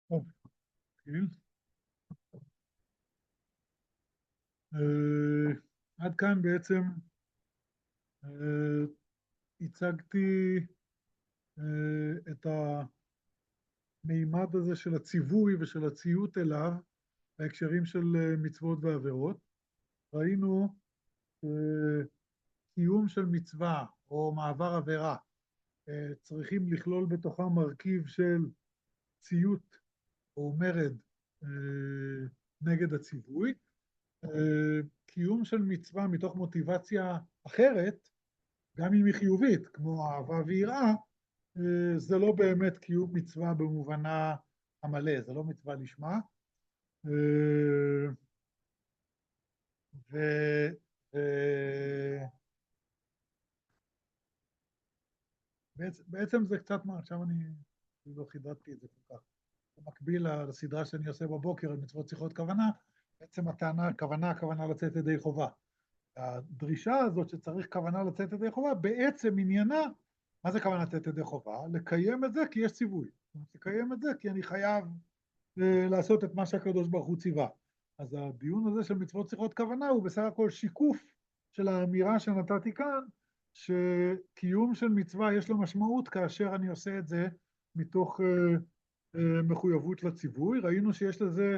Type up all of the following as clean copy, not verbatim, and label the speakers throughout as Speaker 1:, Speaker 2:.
Speaker 1: טוב, נתחיל. עד כאן בעצם הצגתי את המימד הזה של הציווי ושל הציות אליו בהקשרים של מצוות ועבירות. ראינו קיום של מצווה או מעבר עבירה צריכים לכלול בתוכם מרכיב של ציות או מרד נגד הציווי. קיום של מצווה מתוך מוטיבציה אחרת, גם אם היא חיובית, כמו אהבה ויראה, זה לא באמת קיום מצווה במובנה המלא, זה לא מצווה לשמה. בעצם זה קצת מה, עכשיו אני לא חידדתי את זה כל כך. במקביל לסדרה שאני עושה בבוקר על מצוות שיחות כוונה, בעצם הטענה, הכוונה לצאת ידי חובה. הדרישה הזאת שצריך כוונה לצאת ידי חובה, בעצם עניינה, מה זה כוונה לצאת ידי חובה? לקיים את זה כי יש ציווי. לקיים את זה כי אני חייב לעשות את מה שהקדוש ברוך הוא ציווה. אז הדיון הזה של מצוות שיחות כוונה הוא בסך הכל שיקוף של האמירה שנתתי כאן, שקיום של מצווה יש לו משמעות כאשר אני עושה את זה מתוך מחויבות לציווי. ראינו שיש לזה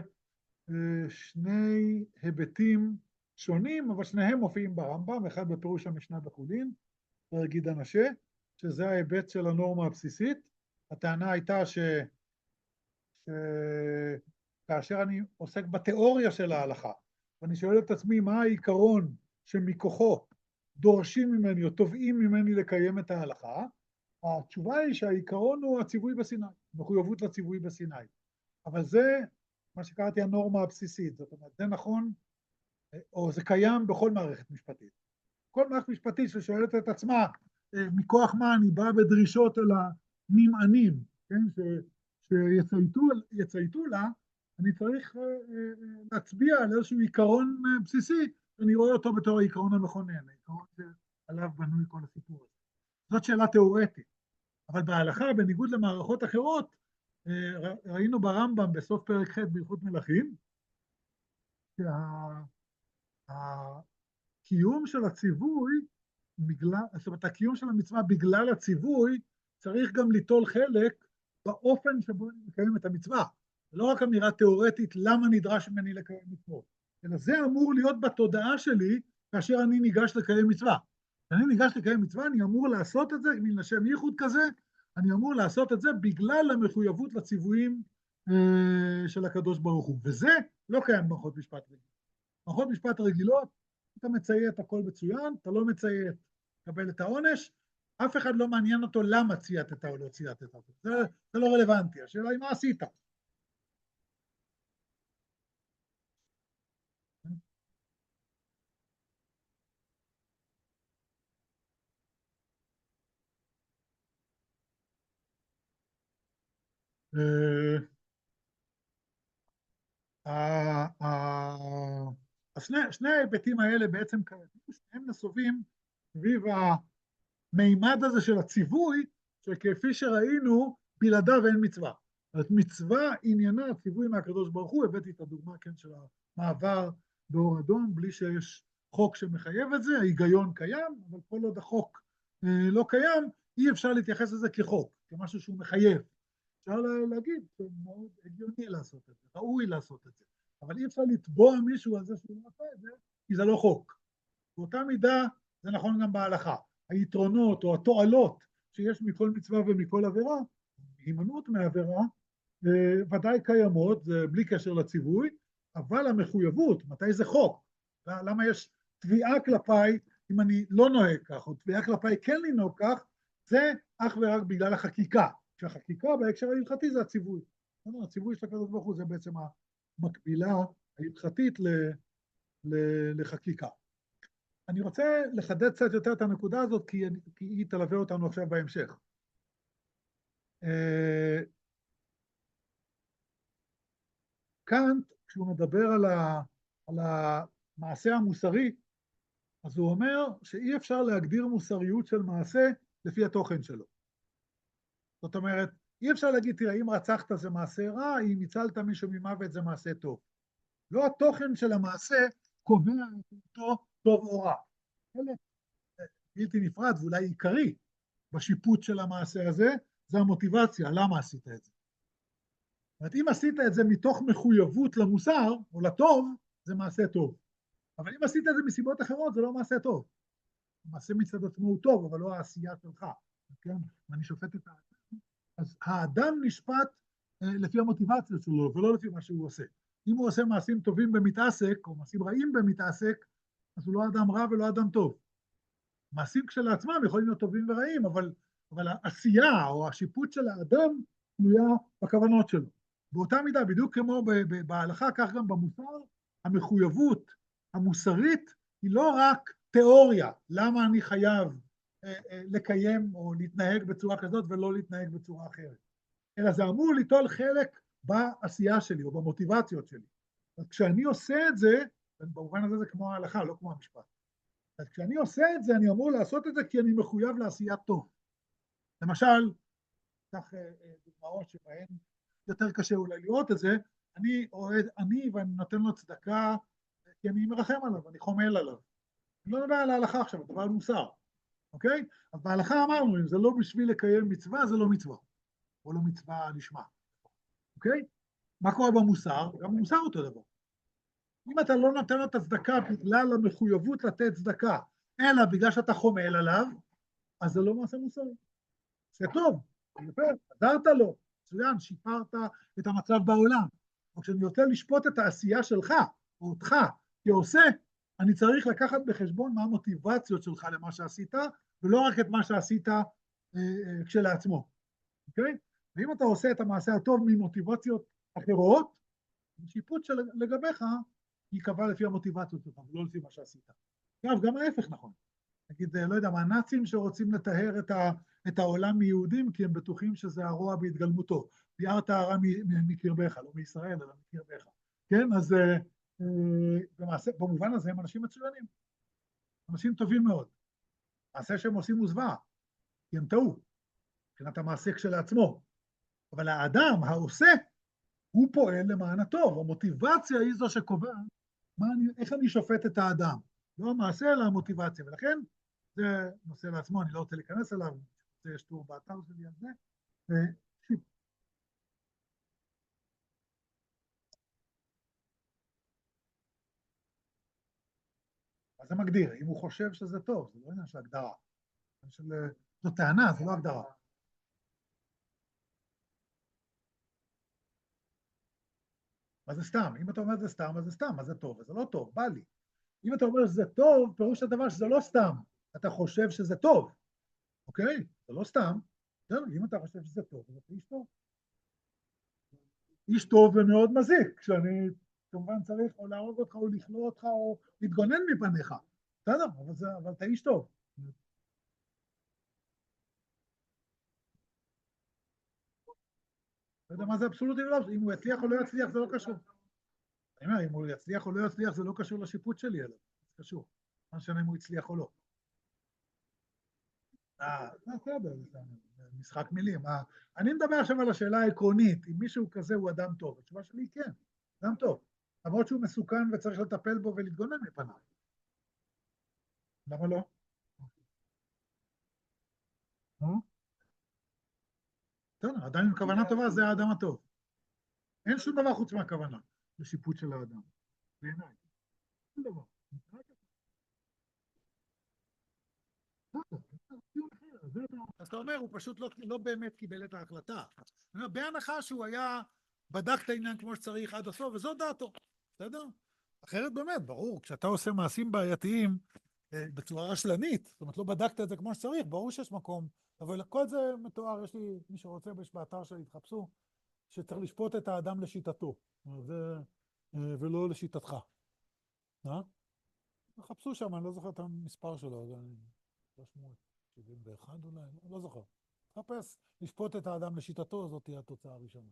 Speaker 1: שני היבטים שונים, אבל שניהם מופיעים ברמב"ם, אחד בפירוש המשנה בחולין, פרק ג' מנשה, שזה ההיבט של הנורמה הבסיסית. הטענה הייתה כאשר אני עוסק בתיאוריה של ההלכה, ואני שואל את עצמי מה העיקרון שמכוחו דורשים ממני או תובעים ממני לקיים את ההלכה, התשובה היא שהעיקרון הוא הציווי בסיני, מחויבות לציווי בסיני. אבל זה מה שקראתי הנורמה הבסיסית, זאת אומרת, זה נכון, או זה קיים בכל מערכת משפטית. כל מערכת משפטית ששואלת את עצמה, מכוח מה אני בא בדרישות אל הנמענים, כן, שיצייתו לה, אני צריך להצביע על איזשהו עיקרון בסיסי, אני רואה אותו בתור העיקרון המכונן, העיקרון שעליו בנוי כל הסיפור הזה. זאת שאלה תיאורטית, אבל בהלכה, בניגוד למערכות אחרות, ראינו ברמב"ם בסוף פרק ח' בהלכות מלכים, שהקיום של הציווי, זאת אומרת, הקיום של המצווה בגלל הציווי, צריך גם ליטול חלק באופן שבו אני מקיים את המצווה. זה לא רק אמירה תיאורטית למה נדרש ממני לקיים מצוות, אלא זה אמור להיות בתודעה שלי כאשר אני ניגש לקיים מצווה. כשאני ניגש לקיים מצווה, אני אמור לעשות את זה, מן השם ייחוד כזה, אני אמור לעשות את זה בגלל המחויבות לציוויים של הקדוש ברוך הוא. וזה לא קיים במערכות משפט רגילות. במערכות משפט רגילות, אתה מציית הכל מצוין, אתה לא מציית, תקבל את העונש, אף אחד לא מעניין אותו למה צייתת או לא צייתת. זה לא רלוונטי, השאלה היא מה עשית. שני ההיבטים האלה בעצם שניהם נסובים סביב המימד הזה של הציווי, שכפי שראינו, בלעדיו אין מצווה. זאת מצווה עניינה הציווי מהקדוש ברוך הוא, הבאתי את הדוגמה כן, של המעבר באור אדום, בלי שיש חוק שמחייב את זה, ההיגיון קיים, אבל כל עוד החוק לא קיים, אי אפשר להתייחס לזה כחוק, כמשהו שהוא מחייב. אפשר להגיד, זה מאוד הגיוני לעשות את זה, ראוי לעשות את זה, אבל אי אפשר לתבוע מישהו על זה שהוא לא עושה את זה, כי זה לא חוק. באותה מידה זה נכון גם בהלכה. היתרונות או התועלות שיש מכל מצווה ומכל עבירה, הימנעות מעבירה, ודאי קיימות, זה בלי קשר לציווי, אבל המחויבות, מתי זה חוק? למה יש תביעה כלפיי אם אני לא נוהג כך, או תביעה כלפיי כן לנהוג כך, זה אך ורק בגלל החקיקה. שהחקיקה בהקשר ההלכתי זה הציווי. הציווי של הקדוש ברוך הוא זה בעצם המקבילה ההלכתית לחקיקה. אני רוצה לחדד קצת יותר את הנקודה הזאת, כי היא תלווה אותנו עכשיו בהמשך. קאנט, כשהוא מדבר על המעשה המוסרי, אז הוא אומר שאי אפשר להגדיר מוסריות של מעשה לפי התוכן שלו. זאת אומרת, אי אפשר להגיד, תראה, אם רצחת זה מעשה רע, אם ניצלת מישהו ממוות זה מעשה טוב. לא התוכן של המעשה קובע את אותו טוב או רע. חלק בלתי נפרד ואולי עיקרי בשיפוט של המעשה הזה, זה המוטיבציה, למה עשית את זה. זאת אומרת, אם עשית את זה מתוך מחויבות למוסר או לטוב, זה מעשה טוב. אבל אם עשית את זה מסיבות אחרות, זה לא מעשה טוב. המעשה מצד עצמו הוא טוב, אבל לא העשייה שלך. כן? ואני שופט את האדם. אז האדם נשפט לפי המוטיבציות שלו, ולא לפי מה שהוא עושה. אם הוא עושה מעשים טובים במתעסק, או מעשים רעים במתעסק, אז הוא לא אדם רע ולא אדם טוב. מעשים כשלעצמם יכולים להיות טובים ורעים, אבל העשייה או השיפוט של האדם תלויה בכוונות שלו. באותה מידה, בדיוק כמו בהלכה, כך גם במוסר, המחויבות המוסרית היא לא רק תיאוריה, למה אני חייב לקיים או להתנהג בצורה כזאת ולא להתנהג בצורה אחרת, אלא זה אמור ליטול חלק בעשייה שלי או במוטיבציות שלי. אז כשאני עושה את זה, במובן הזה זה כמו ההלכה, לא כמו המשפט. אז כשאני עושה את זה, אני אמור לעשות את זה כי אני מחויב לעשיית טוב. למשל, כך דוגמאות שבהן יותר קשה אולי לראות את זה, אני ואני נותן לו צדקה כי אני מרחם עליו, אני חומל עליו. אני לא מדבר על ההלכה עכשיו, אני מדבר על מוסר, אוקיי? אז בהלכה אמרנו, אם זה לא בשביל לקיים מצווה, זה לא מצווה, או לא מצווה לשמה, אוקיי? מה קורה במוסר? גם במוסר אותו דבר. אם אתה לא נותן לו את הצדקה בגלל המחויבות לתת צדקה, אלא בגלל שאתה חומל עליו, אז זה לא מעשה מוסרי. זה טוב, יפה, עזרת לו, מצוין, שיפרת את המצב בעולם. אבל כשאני רוצה לשפוט את העשייה שלך, או אותך, כעושה, אני צריך לקחת בחשבון מה המוטיבציות שלך למה שעשית, ולא רק את מה שעשית כשלעצמו. אוקיי? ואם אתה עושה את המעשה הטוב ממוטיבציות אחרות, השיפוט לגביך ייקבע לפי המוטיבציות שלך, ולא לפי מה שעשית. אגב, גם ההפך נכון. נגיד, לא יודע, הנאצים שרוצים לטהר את העולם מיהודים, כי הם בטוחים שזה הרוע בהתגלמותו. ביארת הרע מקרבך, לא מישראל, אלא מקרבך. כן, אז במובן הזה הם אנשים מצוינים. אנשים טובים מאוד. מעשה שהם עושים הוא זוועה, כי הם טעו, מבחינת המעשה כשלעצמו. אבל האדם, העושה, הוא פועל למען הטוב. המוטיבציה היא זו שקובעת איך אני שופט את האדם. לא המעשה, אלא המוטיבציה. ולכן, זה נושא לעצמו, אני לא רוצה להיכנס אליו, יש טור באתר שלי על זה. אז זה מגדיר, אם הוא חושב שזה טוב, זה לא עניין של הגדרה. זו טענה, זה לא הגדרה. אז זה סתם, אם אתה אומר זה סתם, אז זה סתם, אז זה טוב, אז זה לא טוב, בא לי. אם אתה אומר שזה טוב, פירוש הדבר שזה לא סתם, אתה חושב שזה טוב, אוקיי? זה לא סתם, אם אתה חושב שזה טוב, אז אתה איש טוב. איש טוב ומאוד מזיק, כשאני כמובן צריך או להרוג אותך או לכלוא אותך או להתגונן מפניך, בסדר, אבל אתה איש טוב. לא יודע מה זה אבסולוטי ולא, אם הוא יצליח או לא יצליח זה לא קשור. אני אומר, אם הוא יצליח או לא יצליח זה לא קשור לשיפוט שלי אליו, זה קשור. מה משנה אם הוא הצליח או לא. בסדר, זה משחק מילים. אני מדבר עכשיו על השאלה העקרונית, אם מישהו כזה הוא אדם טוב. התשובה שלי היא כן, אדם טוב. למרות שהוא מסוכן וצריך לטפל בו ולהתגונן מפניו. למה לא? בסדר, עדיין עם כוונה טובה זה האדם הטוב. אין שום דבר חוץ מהכוונה לשיפוט של האדם. בעיניי. שום דבר. אז אתה אומר, הוא פשוט לא באמת קיבל את ההחלטה. בהנחה שהוא היה בדק את העניין כמו שצריך עד הסוף, וזו דעתו, בסדר? אחרת באמת, ברור, כשאתה עושה מעשים בעייתיים בצורה רשלנית, זאת אומרת, לא בדקת את זה כמו שצריך, ברור שיש מקום, אבל כל זה מתואר, יש לי, מי שרוצה באתר שלי, תחפשו, שצריך לשפוט את האדם לשיטתו, ולא לשיטתך. תחפשו שם, אני לא זוכר את המספר שלו, זה 371 אולי, לא זוכר. תחפש, לשפוט את האדם לשיטתו, זאת תהיה התוצאה הראשונה.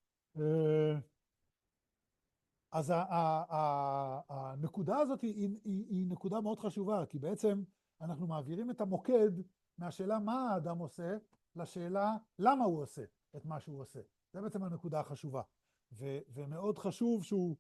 Speaker 1: אז הנקודה הזאת היא נקודה מאוד חשובה, כי בעצם אנחנו מעבירים את המוקד מהשאלה מה האדם עושה, לשאלה למה הוא עושה. את מה שהוא עושה. זה בעצם הנקודה החשובה. ומאוד חשוב שהוא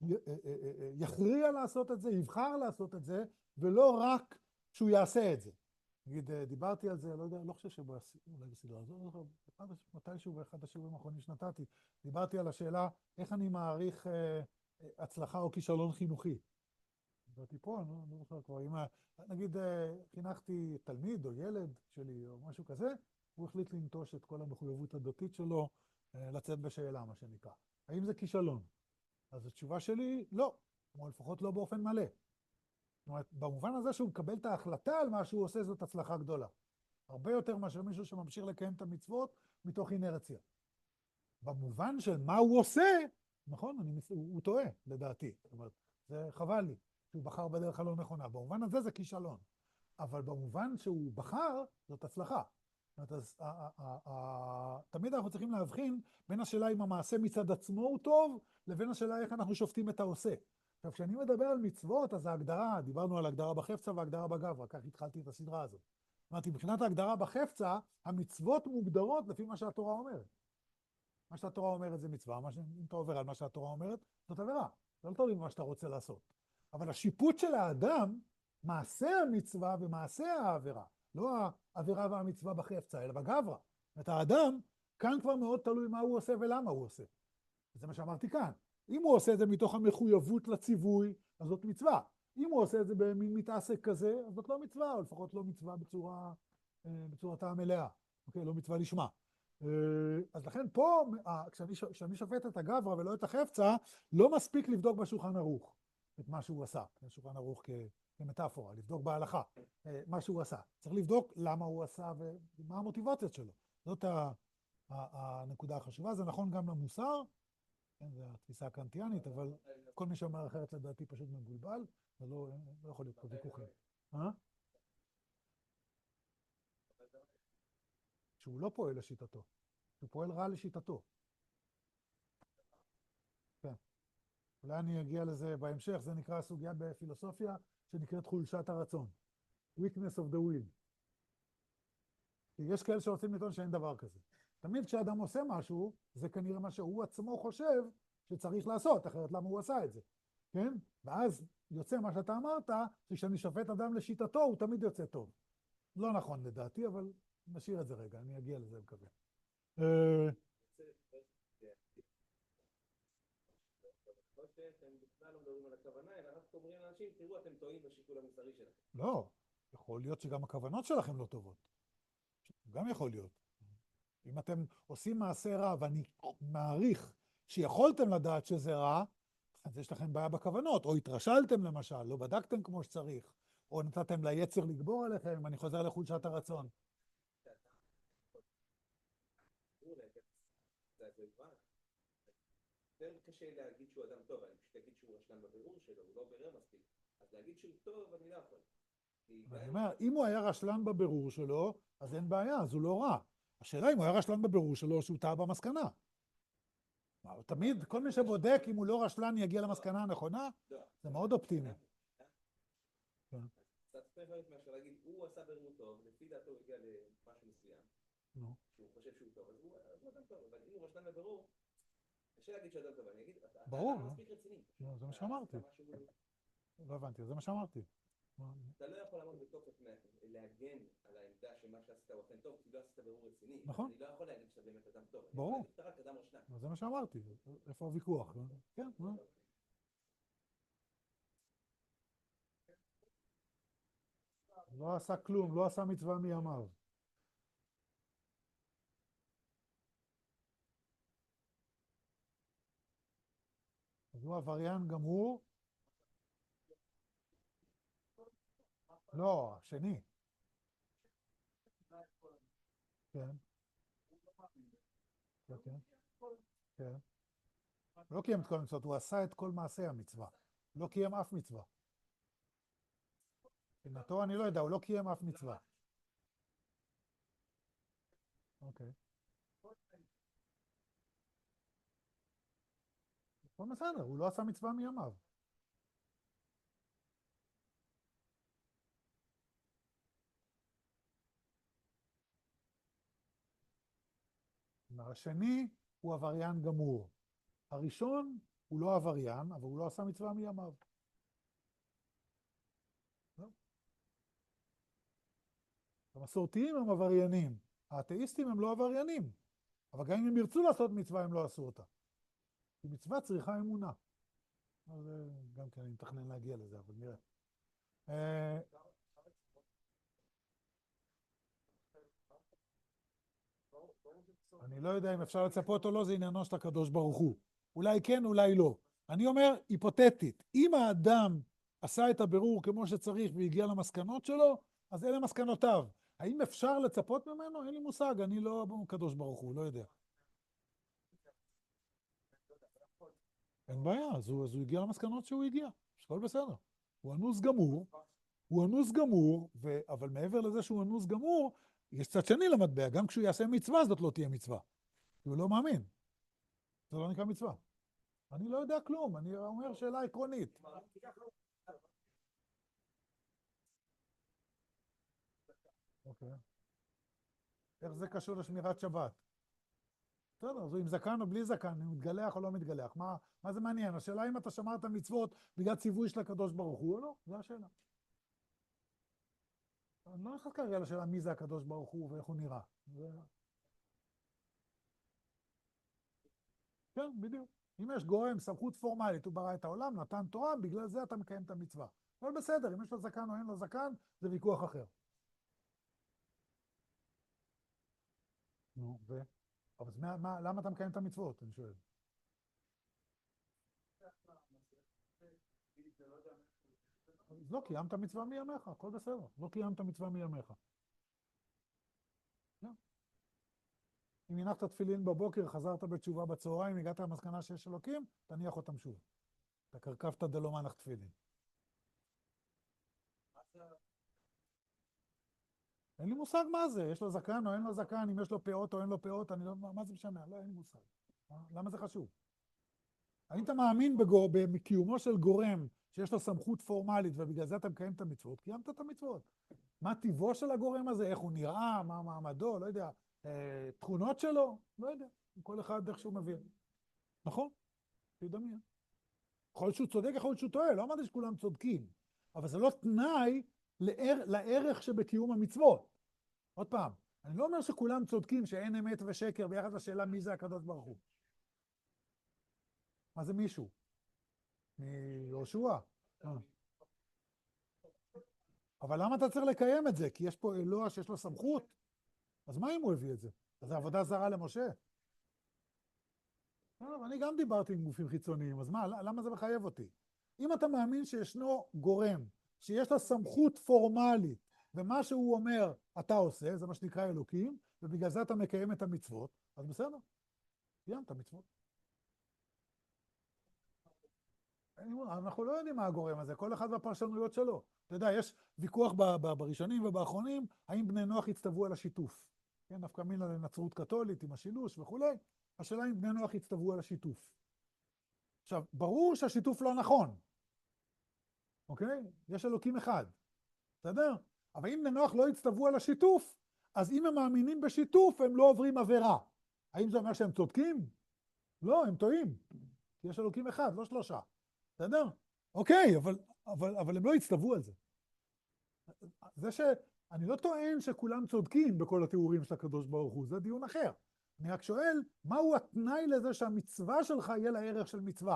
Speaker 1: יכריע לעשות את זה, יבחר לעשות את זה, ולא רק שהוא יעשה את זה. נגיד, דיברתי על זה, לא יודע, לא חושב אולי בסדרה הזו, מתישהו באחד השיעורים האחרונים שנתתי, דיברתי על השאלה איך אני מעריך הצלחה או כישלון חינוכי. דיברתי פה, אני לא זוכר כבר, אם נגיד חינכתי תלמיד או ילד שלי או משהו כזה, הוא החליט לנטוש את כל המחויבות הדתית שלו, לצאת בשאלה, מה שנקרא. האם זה כישלון? אז התשובה שלי, לא, או לפחות לא באופן מלא. זאת אומרת, במובן הזה שהוא מקבל את ההחלטה על מה שהוא עושה, זאת הצלחה גדולה. הרבה יותר מאשר מישהו שממשיך לקיים את המצוות מתוך אינרציה. במובן של מה הוא עושה, נכון? הוא טועה, לדעתי. זאת אומרת, זה חבל לי, שהוא בחר בדרך הלא נכונה. במובן הזה זה כישלון. אבל במובן שהוא בחר, זאת הצלחה. זאת אומרת, אז תמיד אנחנו צריכים להבחין בין השאלה אם המעשה מצד עצמו הוא טוב, לבין השאלה איך אנחנו שופטים את העושה. עכשיו, כשאני מדבר על מצוות, אז ההגדרה, דיברנו על הגדרה בחפצה והגדרה בגברא, כך התחלתי את הסדרה הזאת. זאת אומרת, מבחינת ההגדרה בחפצה, המצוות מוגדרות לפי מה שהתורה אומרת. מה שהתורה אומרת זה מצווה, אם אתה עובר על מה שהתורה אומרת, זאת עבירה. זה לא תלוי במה שאתה רוצה לעשות. אבל השיפוט של האדם, מעשה המצווה ומעשה העבירה, לא העבירה והמצווה בחפצה, אלא בגברא. זאת אומרת, האדם, כאן כבר מאוד תלוי מה הוא עושה ולמה הוא עושה. זה מה שאמרתי כאן. אם הוא עושה את זה מתוך המחויבות לציווי, אז זאת מצווה. אם הוא עושה את זה במין מתעסק כזה, אז זאת לא מצווה, או לפחות לא מצווה בצורתה המלאה. אוקיי, לא מצווה לשמה. אז לכן פה, כשאני שופט את הגברא ולא את החפצה, לא מספיק לבדוק בשולחן ערוך את מה שהוא עשה. בשולחן ערוך כמטאפורה, לבדוק בהלכה מה שהוא עשה. צריך לבדוק למה הוא עשה ומה המוטיבציות שלו. זאת הנקודה החשובה. זה נכון גם למוסר, זו התפיסה הקנטיאנית, אבל כל מי שאומר אחרת לדעתי פשוט מבולבל, ולא יכול להיות פה ויכוחים. שהוא לא פועל לשיטתו, שהוא פועל רע לשיטתו. כן. אולי אני אגיע לזה בהמשך, זה נקרא סוגיה בפילוסופיה שנקראת חולשת הרצון. weakness of the will. כי יש כאלה שרוצים לטעון שאין דבר כזה. תמיד כשאדם עושה משהו, זה כנראה מה שהוא עצמו חושב שצריך לעשות, אחרת למה הוא עשה את זה. כן? ואז יוצא מה שאתה אמרת, שכשאני שופט אדם לשיטתו, הוא תמיד יוצא טוב. לא נכון לדעתי, אבל נשאיר את זה רגע, אני אגיע לזה מקווה.
Speaker 2: אתם בכלל לא מדברים על הכוונה, אלא רק אומרים לאנשים, תראו, אתם טועים בשיקול המוסרי שלכם.
Speaker 1: לא, יכול להיות שגם הכוונות שלכם לא טובות. גם יכול להיות. אם אתם עושים מעשה רע, ואני מעריך שיכולתם לדעת שזה רע, אז יש לכם בעיה בכוונות, או התרשלתם למשל, לא בדקתם כמו שצריך, או נתתם ליצר לגבור עליכם, אני חוזר לחולשת הרצון.
Speaker 2: יותר קשה להגיד שהוא אדם טוב, אני פשוט אגיד שהוא רשלן בבירור שלו, הוא לא בירר מספיק. אז להגיד שהוא טוב, אני לא יכול.
Speaker 1: אני אומר, אם הוא היה רשלן בבירור שלו, אז אין בעיה, אז הוא לא רע. השאלה אם הוא היה רשלן בבירור שלו, שהוא טעה במסקנה. תמיד, כל מי שבודק, אם הוא לא רשלן, יגיע למסקנה הנכונה, זה מאוד אופטימי.
Speaker 2: קצת פרפרט מאשר להגיד, הוא עשה בירור טוב, לפי דעתו הוא הגיע למשהו מסוים, שהוא חושב שהוא טוב, אז הוא אדם טוב, אבל אם הוא רשלן בבירור, קשה להגיד שאדם טוב, אני אגיד, אתה לא מספיק רציני.
Speaker 1: זה מה שאמרתי. לא הבנתי, זה מה שאמרתי.
Speaker 2: אתה לא יכול לעמוד בתוקף להגן על העמדה שמה שעשית הוא אכן טוב, כי לא עשית בירור רציני.
Speaker 1: נכון.
Speaker 2: אני לא יכול להגיד שאתה באמת אדם טוב.
Speaker 1: ברור.
Speaker 2: אני יכול להגיד שאתה רק אדם רשלן.
Speaker 1: זה מה שאמרתי. איפה הוויכוח? כן, לא עשה כלום, לא עשה מצווה מימיו. אז הוא עבריין גם הוא? לא, השני. כן. כן. כן. הוא לא קיים את כל המצוות, הוא עשה את כל מעשי המצווה. לא קיים אף מצווה. מבחינתו אני לא יודע, הוא לא קיים אף מצווה. אוקיי. הכל בסדר, הוא לא עשה מצווה מימיו.
Speaker 3: השני הוא עבריין גמור. הראשון הוא לא עבריין, אבל הוא לא עשה מצווה מימיו. לא. המסורתיים הם עבריינים, האתאיסטים הם לא עבריינים, אבל גם אם הם ירצו לעשות מצווה, הם לא עשו אותה. כי מצווה צריכה אמונה. אז גם כן אני מתכנן להגיע לזה, אבל נראה. אני לא יודע אם אפשר לצפות או לא, זה עניינו של הקדוש ברוך הוא. אולי כן, אולי לא. אני אומר, היפותטית, אם האדם עשה את הבירור כמו שצריך והגיע למסקנות שלו, אז אלה מסקנותיו. האם אפשר לצפות ממנו? אין לי מושג, אני לא קדוש ברוך הוא, לא יודע. אין בעיה, אז הוא הגיע למסקנות שהוא הגיע, שכל בסדר. הוא אנוס גמור, אבל מעבר לזה שהוא אנוס גמור, יש צד שני למטבע, גם כשהוא יעשה מצווה, זאת לא תהיה מצווה. כי הוא לא מאמין. זה לא נקרא מצווה. אני לא יודע כלום, אני אומר שאלה עקרונית. אוקיי. איך זה קשור לשמירת שבת? בסדר, אז עם זקן או בלי זקן, אם מתגלח או לא מתגלח, מה זה מעניין? השאלה אם אתה שמרת מצוות בגלל ציווי של הקדוש ברוך הוא או לא, זו השאלה. אני לא נכנס כרגע לשאלה מי זה הקדוש ברוך הוא ואיך הוא נראה. כן, בדיוק. אם יש גורם, סמכות פורמלית, הוא ברא את העולם, נתן תורה, בגלל זה אתה מקיים את המצווה. אבל בסדר, אם יש לו זקן או אין לו זקן, זה ויכוח אחר. נו, אבל למה אתה מקיים את המצוות, אני שואל? אז לא קיימת מצווה מימיך, הכל בסדר. לא קיימת מצווה מימיך. אם הנחת תפילין בבוקר, חזרת בתשובה בצהריים, הגעת למסקנה שיש אלוקים, תניח אותם שוב. אתה קרקבת דלא מנח תפילין. אין לי מושג מה זה, יש לו זקן או אין לו זקן, אם יש לו פאות או אין לו פאות, אני לא, מה זה משנה? לא, אין לי מושג. למה זה חשוב? האם אתה מאמין בקיומו של גורם שיש לו סמכות פורמלית, ובגלל זה אתה מקיים את המצוות? קיימת את המצוות. מה טיבו של הגורם הזה? איך הוא נראה? מה מעמדו? לא יודע. תכונות שלו? לא יודע. כל אחד איך שהוא מבין. נכון? תדמיין. יכול להיות שהוא צודק, יכול להיות שהוא טועה. לא אמרתי שכולם צודקים. אבל זה לא תנאי לערך שבקיום המצוות. עוד פעם, אני לא אומר שכולם צודקים שאין אמת ושקר ביחד לשאלה מי זה הקדוש ברוך הוא. מה זה מישהו? מיהושע. אבל למה אתה צריך לקיים את זה? כי יש פה אלוה שיש לו סמכות? אז מה אם הוא הביא את זה? אז זה עבודה זרה למשה? אני גם דיברתי עם גופים חיצוניים, אז מה, למה זה מחייב אותי? אם אתה מאמין שישנו גורם, שיש לו סמכות פורמלית, ומה שהוא אומר אתה עושה, זה מה שנקרא אלוקים, ובגלל זה אתה מקיים את המצוות, אז בסדר, קיימת המצוות. אנחנו לא יודעים מה הגורם הזה, כל אחד והפרשנויות שלו. אתה יודע, יש ויכוח בראשונים ובאחרונים, האם בני נוח הצטוו על השיתוף. כן, נפקא מינה לנצרות קתולית עם השילוש וכולי, השאלה אם בני נוח הצטוו על השיתוף. עכשיו, ברור שהשיתוף לא נכון, אוקיי? יש אלוקים אחד, בסדר? אבל אם בני נוח לא הצטוו על השיתוף, אז אם הם מאמינים בשיתוף, הם לא עוברים עבירה. האם זה אומר שהם צודקים? לא, הם טועים. כי יש אלוקים אחד, לא שלושה. בסדר? אוקיי, אבל הם לא הצטוו על זה. זה שאני לא טוען שכולם צודקים בכל התיאורים של הקדוש ברוך הוא, זה דיון אחר. אני רק שואל, מהו התנאי לזה שהמצווה שלך יהיה לערך של מצווה?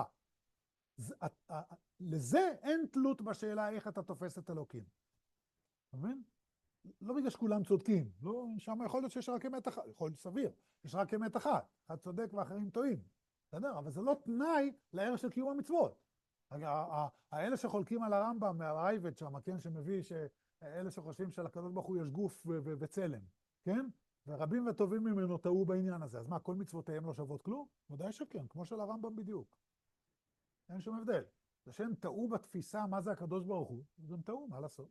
Speaker 3: לזה אין תלות בשאלה איך אתה תופס את אלוקים. אתה מבין? לא בגלל שכולם צודקים. לא, שם יכול להיות שיש רק אמת אחת, יכול להיות סביר. יש רק אמת אחת, אחד צודק ואחרים טועים. בסדר? אבל זה לא תנאי לערך של קיום המצוות. האלה שחולקים על הרמב"ם, מהרייבד שם, כן, שמביא שאלה שחושבים שלקדוש ברוך הוא יש גוף וצלם, כן? ורבים וטובים ממנו טעו בעניין הזה. אז מה, כל מצוותיהם לא שוות כלום? ודאי שכן, כמו של הרמב"ם בדיוק. אין שום הבדל. זה שהם טעו בתפיסה מה זה הקדוש ברוך הוא, אז הם טעו, מה לעשות?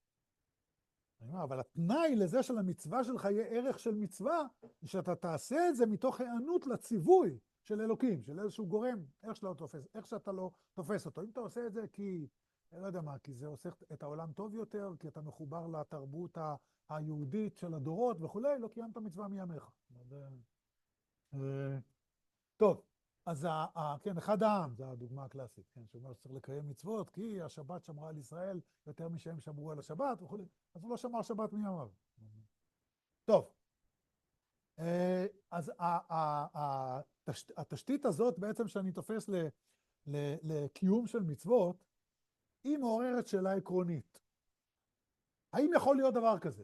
Speaker 3: אבל התנאי לזה של המצווה שלך יהיה ערך של מצווה, זה שאתה תעשה את זה מתוך הענות לציווי של אלוקים, של איזשהו גורם, איך שאתה לא תופס אותו. אם אתה עושה את זה כי, אני לא יודע מה, כי זה עושה את העולם טוב יותר, כי אתה מחובר לתרבות היהודית של הדורות וכולי, לא קיימת מצווה מימיך. טוב, אז כן, אחד העם, זו הדוגמה הקלאסית, כן, שאומר שצריך לקיים מצוות, כי השבת שמרה על ישראל יותר משהם שמרו על השבת וכו'. אז הוא לא שמר שבת מימיו. טוב, אז התשתית הזאת בעצם שאני תופס לקיום של מצוות, היא מעוררת שאלה עקרונית. האם יכול להיות דבר כזה?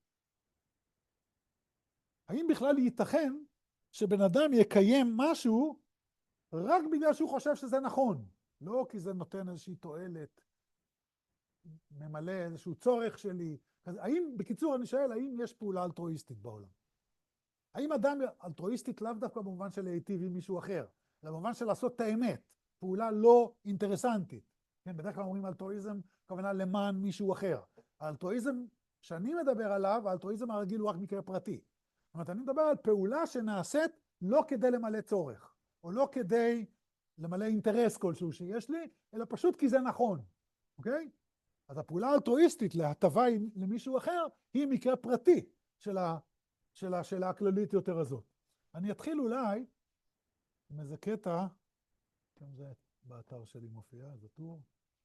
Speaker 3: האם בכלל ייתכן שבן אדם יקיים משהו רק בגלל שהוא חושב שזה נכון? לא כי זה נותן איזושהי תועלת, ממלא איזשהו צורך שלי. האם, בקיצור, אני שואל, האם יש פעולה אלטרואיסטית בעולם? האם אדם אלטרואיסטית לאו דווקא במובן של להיטיב עם מישהו אחר, אלא במובן של לעשות את האמת, פעולה לא אינטרסנטית? כן, בדרך כלל אומרים אלטרואיזם, הכוונה למען מישהו אחר. האלטרואיזם שאני מדבר עליו, האלטרואיזם הרגיל הוא רק מקרה פרטי. זאת אומרת, אני מדבר על פעולה שנעשית לא כדי למלא צורך, או לא כדי למלא אינטרס כלשהו שיש לי, אלא פשוט כי זה נכון, אוקיי? אז הפעולה האלטרואיסטית להטבה למישהו אחר, היא מקרה פרטי של השאלה הכללית יותר הזאת. אני אתחיל אולי עם איזה קטע, גם זה באתר שלי מופיע, זה טור.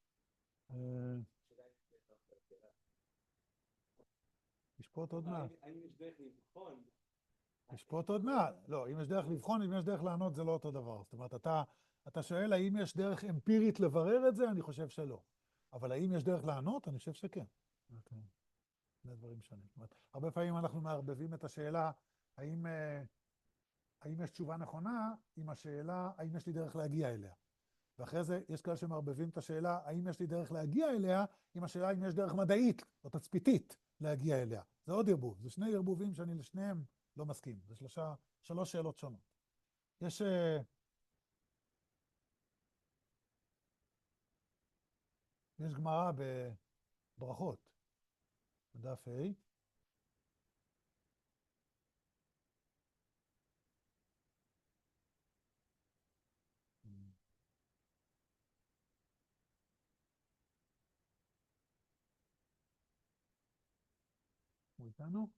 Speaker 3: תשפוט עוד מעט.
Speaker 2: האם יש דרך לבחון?
Speaker 3: תשפוט עוד מעט. לא, אם יש דרך לבחון, אם יש דרך לענות, זה לא אותו דבר. זאת אומרת, אתה שואל האם יש דרך אמפירית לברר את זה? אני חושב שלא. אבל האם יש דרך לענות? אני חושב שכן. זה דברים שונים. זאת אומרת, הרבה פעמים אנחנו מערבבים את השאלה, האם יש תשובה נכונה, עם השאלה, האם יש לי דרך להגיע אליה. ואחרי זה יש כאלה שמערבבים את השאלה, האם יש לי דרך להגיע אליה, עם השאלה אם יש דרך מדעית או תצפיתית להגיע אליה. זה עוד ערבוב, זה שני ערבובים שאני לשניהם לא מסכים. זה שלוש שאלות שונות. יש גמרא בברכות, בדף ה', הוא איתנו?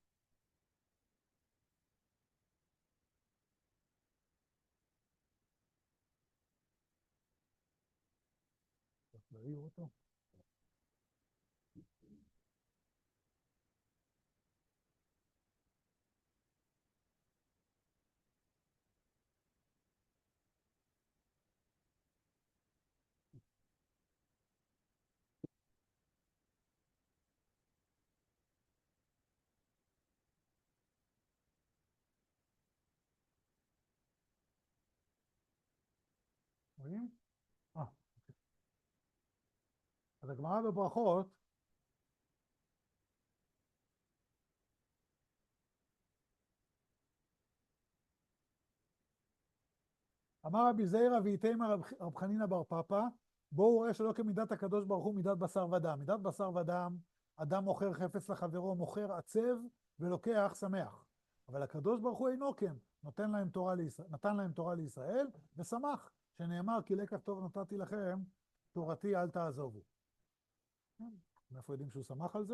Speaker 3: צריך להעיר אותו. רואים? אז הגמרא בברכות, אמר רבי זיירא ואיתמר רב חנינא בר פפא, בו הוא רואה שלא כמידת הקדוש ברוך הוא מידת בשר ודם. מידת בשר ודם, אדם מוכר חפץ לחברו, מוכר עצב ולוקח שמח. אבל הקדוש ברוך הוא אינו כן, נתן להם תורה לישראל ושמח, שנאמר כי לקח טוב נתתי לכם, תורתי אל תעזובו. מאיפה יודעים שהוא שמח על זה?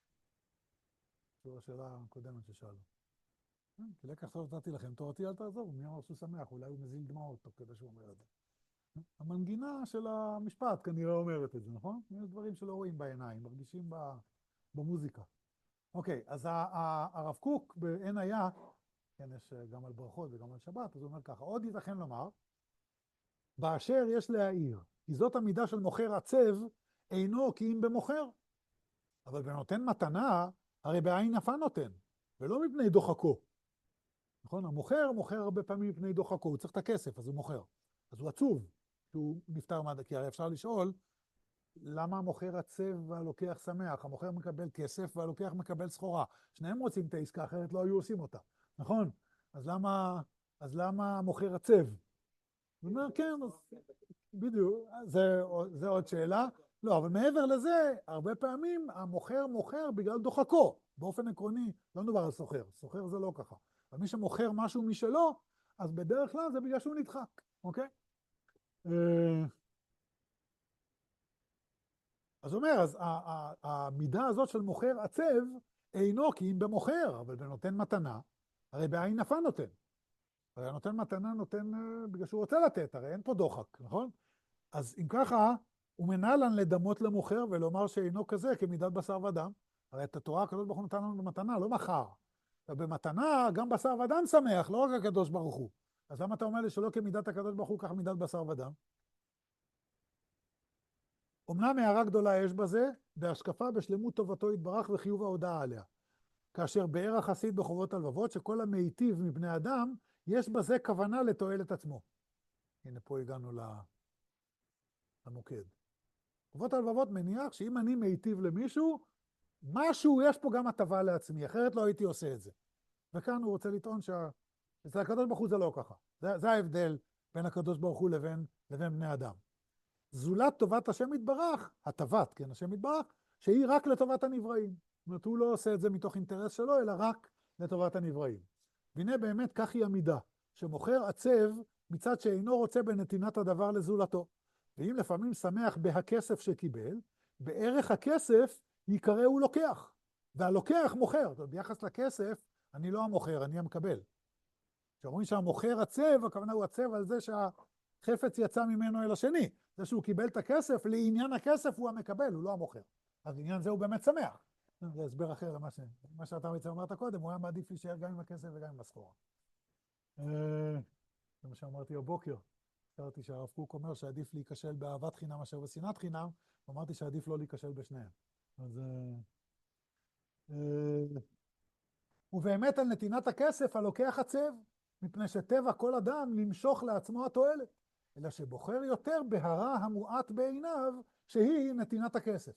Speaker 3: זו השאלה הקודמת ששאלו. כי לקח טוב נתתי לכם, תורתי אל תעזובו. מי אמר שהוא שמח? אולי הוא מזיל דמעות תוך כדי שהוא אומר את זה. המנגינה של המשפט כנראה אומרת את זה, נכון? יש דברים שלא רואים בעיניים, מרגישים במוזיקה. אוקיי, אז הרב קוק בעין היה, כן, יש גם על ברכות וגם על שבת, אז הוא אומר ככה, עוד ייתכן לומר, באשר יש להעיר, כי זאת המידה של מוכר עצב, אינו כי אם במוכר. אבל בנותן מתנה, הרי בעין יפה נותן, ולא מפני דוחקו. נכון? המוכר מוכר הרבה פעמים מפני דוחקו, הוא צריך את הכסף, אז הוא מוכר. אז הוא עצוב, שהוא נפטר כי הרי אפשר לשאול, למה המוכר עצב והלוקח שמח? המוכר מקבל כסף והלוקח מקבל סחורה. שניהם רוצים את העסקה, אחרת לא היו עושים אותה. נכון? אז למה המוכר עצב? הוא אומר, כן, בדיוק, זה עוד שאלה. לא, אבל מעבר לזה, הרבה פעמים המוכר מוכר בגלל דוחקו. באופן עקרוני, לא מדובר על סוחר. סוחר זה לא ככה. אבל מי שמוכר משהו משלו, אז בדרך כלל זה בגלל שהוא נדחק, אוקיי? אז הוא אומר, אז המידה הזאת של מוכר עצב אינו כי אם במוכר, אבל בנותן מתנה, הרי בעין נפה נותן. הרי הנותן מתנה נותן בגלל שהוא רוצה לתת, הרי אין פה דוחק, נכון? אז אם ככה, הוא מנהלן לדמות למוכר ולומר שאינו כזה כמידת בשר ודם. הרי את התורה הקדוש ברוך הוא נתן לנו במתנה, לא מחר. ובמתנה גם בשר ודם שמח, לא רק הקדוש ברוך הוא. אז למה אתה אומר לי שלא כמידת הקדוש ברוך הוא כך מידת בשר ודם? אמנם הערה גדולה יש בזה, בהשקפה בשלמות טובתו יתברך וחיוב ההודעה עליה. כאשר באר החסיד בחובות הלבבות, שכל המיטיב מבני אדם, יש בזה כוונה לתועלת עצמו. הנה פה הגענו למוקד. חובות הלבבות מניח שאם אני מיטיב למישהו, משהו יש פה גם הטבה לעצמי, אחרת לא הייתי עושה את זה. וכאן הוא רוצה לטעון שאצל הקדוש ברוך הוא זה לא ככה. זה ההבדל בין הקדוש ברוך הוא לבין בני אדם. זולת טובת השם יתברך, הטבת, כן, השם יתברך, שהיא רק לטובת הנבראים. זאת אומרת, הוא לא עושה את זה מתוך אינטרס שלו, אלא רק לטובת הנבראים. והנה באמת כך היא המידה, שמוכר עצב מצד שאינו רוצה בנתינת הדבר לזולתו. ואם לפעמים שמח בהכסף שקיבל, בערך הכסף יקרא הוא לוקח, והלוקח מוכר. זאת אומרת, ביחס לכסף, אני לא המוכר, אני המקבל. כשאומרים שהמוכר עצב, הכוונה הוא עצב על זה שהחפץ יצא ממנו אל השני. זה שהוא קיבל את הכסף, לעניין הכסף הוא המקבל, הוא לא המוכר. אז לעניין זה הוא באמת שמח. זה הסבר אחר למה שאתה בעצם אמרת קודם, הוא היה מעדיף להישאר גם עם הכסף וגם עם הסחורה. זה מה שאמרתי בבוקר. אמרתי שהרב קוק אומר שעדיף להיכשל באהבת חינם אשר בשנאת חינם, ואמרתי שעדיף לא להיכשל בשניהם. אז... ובאמת על נתינת הכסף הלוקח עצב, מפני שטבע כל אדם למשוך לעצמו התועלת, אלא שבוחר יותר בהרע המועט בעיניו, שהיא נתינת הכסף.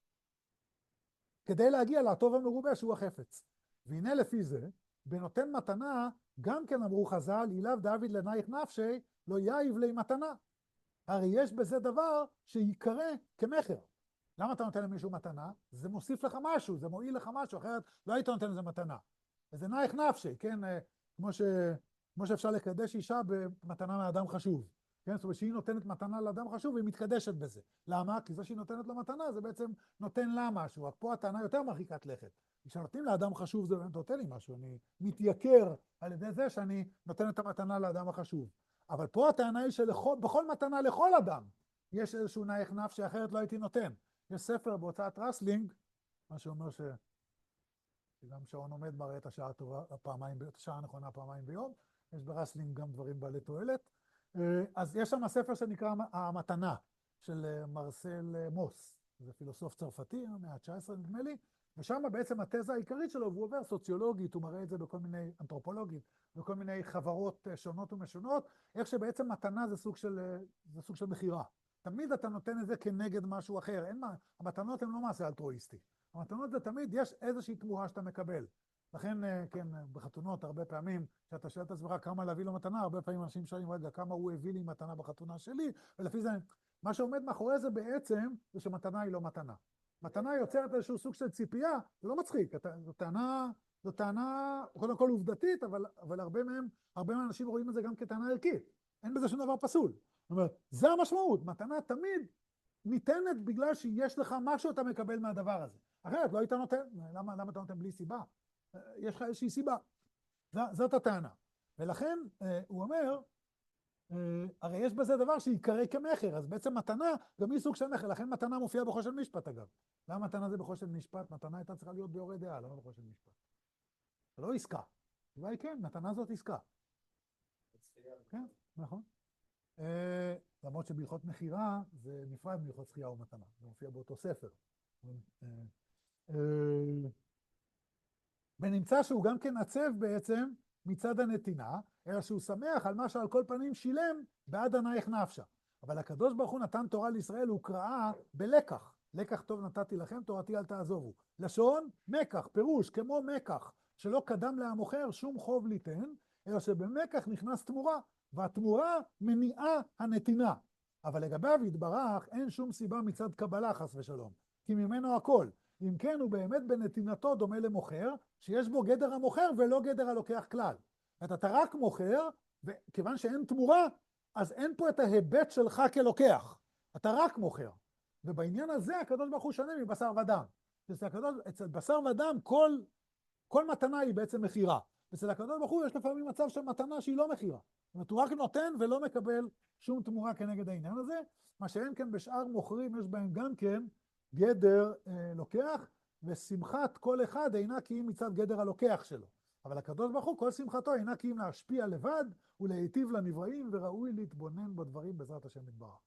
Speaker 3: כדי להגיע לטוב המרובה שהוא החפץ. והנה לפי זה, בנותן מתנה, גם כן אמרו חז"ל, אילב דוד לנייך נפשי, לא יאיב לי מתנה. הרי יש בזה דבר שיקרא כמחר. למה אתה נותן למישהו מתנה? זה מוסיף לך משהו, זה מועיל לך משהו, אחרת לא היית נותן לזה מתנה. אז זה נייך נפשי, כן? כמו שאפשר לקדש אישה במתנה לאדם חשוב. כן? זאת אומרת שהיא נותנת מתנה לאדם חשוב, והיא מתקדשת בזה. למה? כי זה שהיא נותנת לו מתנה, זה בעצם נותן לה משהו. רק פה הטענה יותר מרחיקת לכת. כשנותנים לאדם חשוב, זה באמת נותן לי משהו. אני מתייקר על ידי זה שאני נותן את המתנה לאדם החשוב. אבל פה הטענה היא שבכל מתנה לכל אדם, יש איזשהו נייך נפש שאחרת לא הייתי נותן. יש ספר בהוצאת רסלינג, מה שאומר שגם שעון עומד מראה את השעה הטובה, את השעה הנכונה פעמיים ביום. יש ברסלינג גם דברים בעלי תועלת. אז יש שם ספר שנקרא המתנה של מרסל מוס, זה פילוסוף צרפתי, המאה ה-19 נדמה לי, ושם בעצם התזה העיקרית שלו, והוא עובר סוציולוגית, הוא מראה את זה בכל מיני אנתרופולוגית, בכל מיני חברות שונות ומשונות, איך שבעצם מתנה זה סוג של מחירה. תמיד אתה נותן את זה כנגד משהו אחר, המתנות הן לא מעשה אלטרואיסטי, המתנות זה תמיד יש איזושהי תמורה שאתה מקבל. לכן, כן, בחתונות הרבה פעמים, כשאתה שואל את עצמך כמה להביא לו מתנה, הרבה פעמים אנשים שואלים, רגע, כמה הוא הביא לי מתנה בחתונה שלי, ולפי זה, מה שעומד מאחורי זה בעצם, זה שמתנה היא לא מתנה. מתנה יוצרת איזשהו סוג של ציפייה, זה לא מצחיק, זו טענה, קודם כל עובדתית, אבל הרבה מהאנשים רואים את זה גם כטענה ערכית. אין בזה שום דבר פסול. זאת אומרת, זה המשמעות, מתנה תמיד ניתנת בגלל שיש לך משהו אתה מקבל מהדבר הזה. אחרת לא היית נותן, למה אתה נותן בלי סיבה? יש לך איזושהי סיבה. זאת הטענה. ולכן הוא אומר, הרי יש בזה דבר שיקרא כמחר, אז בעצם מתנה גם היא סוג של מחר, לכן מתנה מופיעה בחושן משפט אגב. למה מתנה זה בחושן משפט? מתנה הייתה צריכה להיות ביורה דעה, למה בחושן משפט? זה לא עסקה. אולי כן, מתנה זאת עסקה. כן, נכון. למרות שבהלכות מחירה זה נפרד מהלכות זכייה ומתנה, זה מופיע באותו ספר. ונמצא שהוא גם כן עצב בעצם מצד הנתינה, אלא שהוא שמח על מה שעל כל פנים שילם בעד הנייך נפשה. אבל הקדוש ברוך הוא נתן תורה לישראל, הוא קראה בלקח. לקח טוב נתתי לכם, תורתי אל תעזובו. לשון, מקח, פירוש, כמו מקח, שלא קדם להמוכר שום חוב ליתן, אלא שבמקח נכנס תמורה, והתמורה מניעה הנתינה. אבל לגביו יתברך, אין שום סיבה מצד קבלה חס ושלום, כי ממנו הכל. אם כן, הוא באמת בנתינתו דומה למוכר, שיש בו גדר המוכר ולא גדר הלוקח כלל. אתה רק מוכר, וכיוון שאין תמורה, אז אין פה את ההיבט שלך כלוקח. אתה רק מוכר. ובעניין הזה הקדוש ברוך הוא שונה מבשר ודם. אצל בשר ודם כל מתנה היא בעצם מחירה. אצל הקדוש ברוך הוא יש לפעמים מצב של מתנה שהיא לא מכירה. זאת אומרת, הוא רק נותן ולא מקבל שום תמורה כנגד העניין הזה, מה שאין כן בשאר מוכרים, יש בהם גם כן גדר לוקח, ושמחת כל אחד אינה כי אם מצד גדר הלוקח שלו. אבל הקדוש ברוך הוא, כל שמחתו אינה כי אם להשפיע לבד ולהיטיב לנבראים, וראוי להתבונן בדברים בעזרת השם יתברך.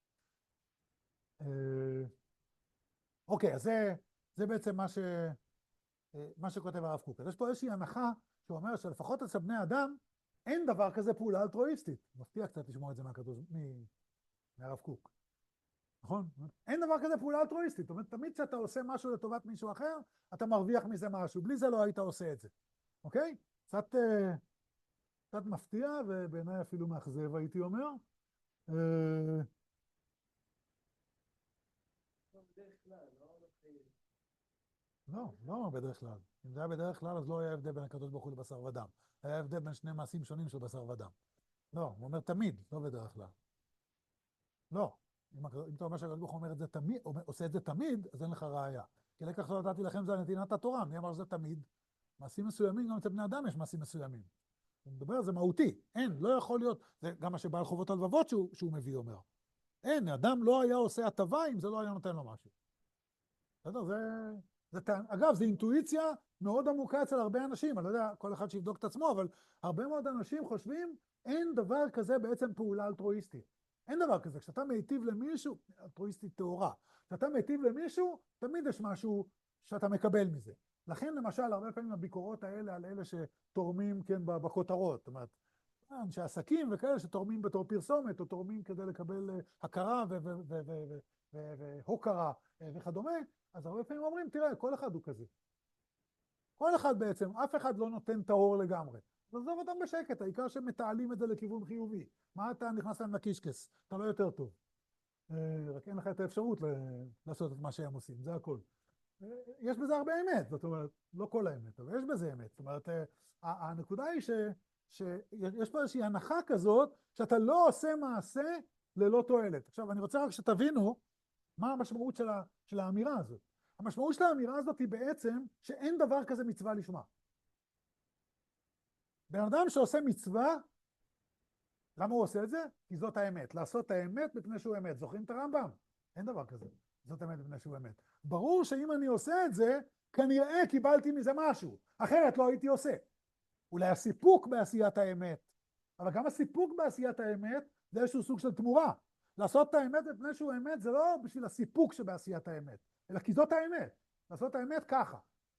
Speaker 3: אוקיי, אז זה בעצם מה שכותב הרב קוק. אז יש פה איזושהי הנחה שאומר שלפחות אצל בני אדם אין דבר כזה פעולה אלטרואיסטית. מפתיע קצת לשמוע את זה מהרב קוק. נכון? אין דבר כזה פעולה אלטרואיסטית. זאת אומרת, תמיד כשאתה עושה משהו לטובת מישהו אחר, אתה מרוויח מזה משהו. בלי זה לא היית עושה את זה. אוקיי? קצת מפתיע ובעיניי אפילו מאכזב, הייתי אומר. לא בדרך כלל. אם זה היה בדרך כלל, אז לא היה הבדל בין הקדוש ברוך הוא לבשר ודם. היה הבדל בין שני מעשים שונים של בשר ודם. לא, הוא אומר תמיד, לא בדרך כלל. לא. אם אתה אומר שהקדוש ברוך הוא אומר את זה תמיד, עושה את זה תמיד, אז אין לך ראיה. כי לקח שלא נתתי לכם זה נתינת התורה. מי אמר שזה תמיד? מעשים מסוימים, גם אצל בני אדם יש מעשים מסוימים. הוא מדבר על זה מהותי. אין, לא יכול להיות. זה גם מה שבעל חובות הלבבות שהוא מביא אומר. אין, אדם לא היה עושה הטבה אם זה לא היה נותן לו משהו. בסדר? אגב, זו אינטואיציה מאוד עמוקה אצל הרבה אנשים, אני לא יודע, כל אחד שיבדוק את עצמו, אבל הרבה מאוד אנשים חושבים, אין דבר כזה בעצם פעולה אלטרואיסטית. אין דבר כזה. כשאתה מיטיב למישהו, אלטרואיסטית טהורה, כשאתה מיטיב למישהו, תמיד יש משהו שאתה מקבל מזה. לכן למשל, הרבה פעמים הביקורות האלה על אלה שתורמים, כן, בכותרות, זאת אומרת, אנשי עסקים וכאלה שתורמים בתור פרסומת, או תורמים כדי לקבל הכרה והוקרה וכדומה, אז הרבה פעמים אומרים, תראה, כל אחד הוא כזה. כל אחד בעצם, אף אחד לא נותן טהור לגמרי. לעזוב אותם בשקט, העיקר שמתעלים את זה לכיוון חיובי. מה אתה נכנס להם לקישקס? אתה לא יותר טוב. רק אין לך את האפשרות לעשות את מה שהם עושים, זה הכל. יש בזה הרבה אמת, זאת אומרת, לא כל האמת, אבל יש בזה אמת. זאת אומרת, הנקודה היא שיש פה איזושהי הנחה כזאת, שאתה לא עושה מעשה ללא תועלת. עכשיו, אני רוצה רק שתבינו מה המשמעות של האמירה הזאת. המשמעות של האמירה הזאת היא בעצם שאין דבר כזה מצווה לשמה. בן אדם שעושה מצווה, למה הוא עושה את זה? כי זאת האמת. לעשות את האמת מפני שהוא אמת. זוכרים את הרמב"ם? אין דבר כזה. זאת האמת מפני שהוא אמת. ברור שאם אני עושה את זה, כנראה קיבלתי מזה משהו. אחרת לא הייתי עושה. אולי הסיפוק בעשיית האמת. אבל גם הסיפוק בעשיית האמת זה איזשהו סוג של תמורה. לעשות את האמת מפני שהוא אמת זה לא בשביל הסיפוק שבעשיית האמת, אלא כי זאת האמת. לעשות את האמת ככה.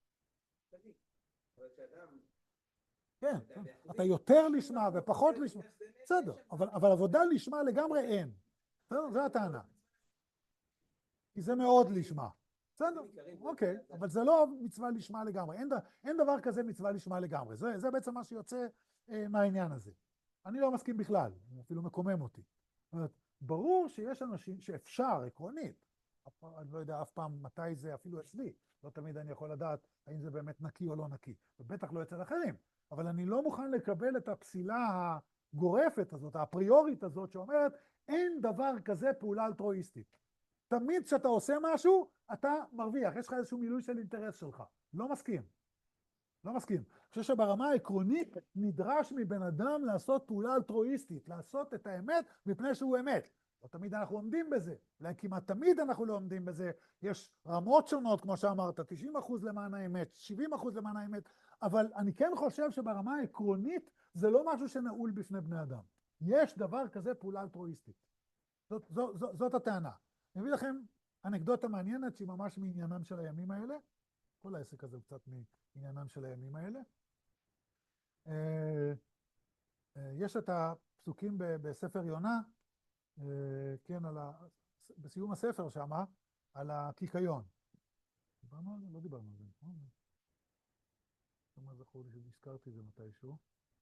Speaker 3: כן, אתה יותר לשמה ופחות לשמה. בסדר, אבל עבודה לשמה לגמרי אין. זו הטענה. כי זה מאוד לשמה. בסדר, אוקיי, אבל זה לא מצווה לשמה לגמרי. אין דבר כזה מצווה לשמה לגמרי. זה בעצם מה שיוצא מהעניין הזה. אני לא מסכים בכלל, אפילו מקומם אותי. זאת אומרת, ברור שיש אנשים שאפשר, עקרונית, אני לא יודע אף פעם מתי זה אפילו אצלי, לא תמיד אני יכול לדעת האם זה באמת נקי או לא נקי, ובטח לא אצל אחרים, אבל אני לא מוכן לקבל את הפסילה הגורפת הזאת, האפריורית הזאת, שאומרת, אין דבר כזה פעולה אלטרואיסטית. תמיד כשאתה עושה משהו, אתה מרוויח, יש לך איזשהו מילוי של אינטרס שלך. לא מסכים. לא מסכים. אני חושב שברמה העקרונית נדרש מבן אדם לעשות פעולה אלטרואיסטית, לעשות את האמת מפני שהוא אמת. לא תמיד אנחנו עומדים בזה, אולי כמעט תמיד אנחנו לא עומדים בזה, יש רמות שונות, כמו שאמרת, 90% למען האמת, 70% למען האמת, אבל אני כן חושב שברמה העקרונית זה לא משהו שנעול בפני בני אדם. יש דבר כזה פעולה אלטרואיסטית. זאת הטענה. אני אביא לכם אנקדוטה מעניינת שהיא ממש מעניינם של הימים האלה. כל העסק הזה הוא קצת מעניינם של הימים האלה. יש את הפסוקים בספר יונה, כן, בסיום הספר שמה, על הקיקיון. דיברנו על זה? לא דיברנו על זה. כמה זכור לי שהזכרתי את זה מתישהו.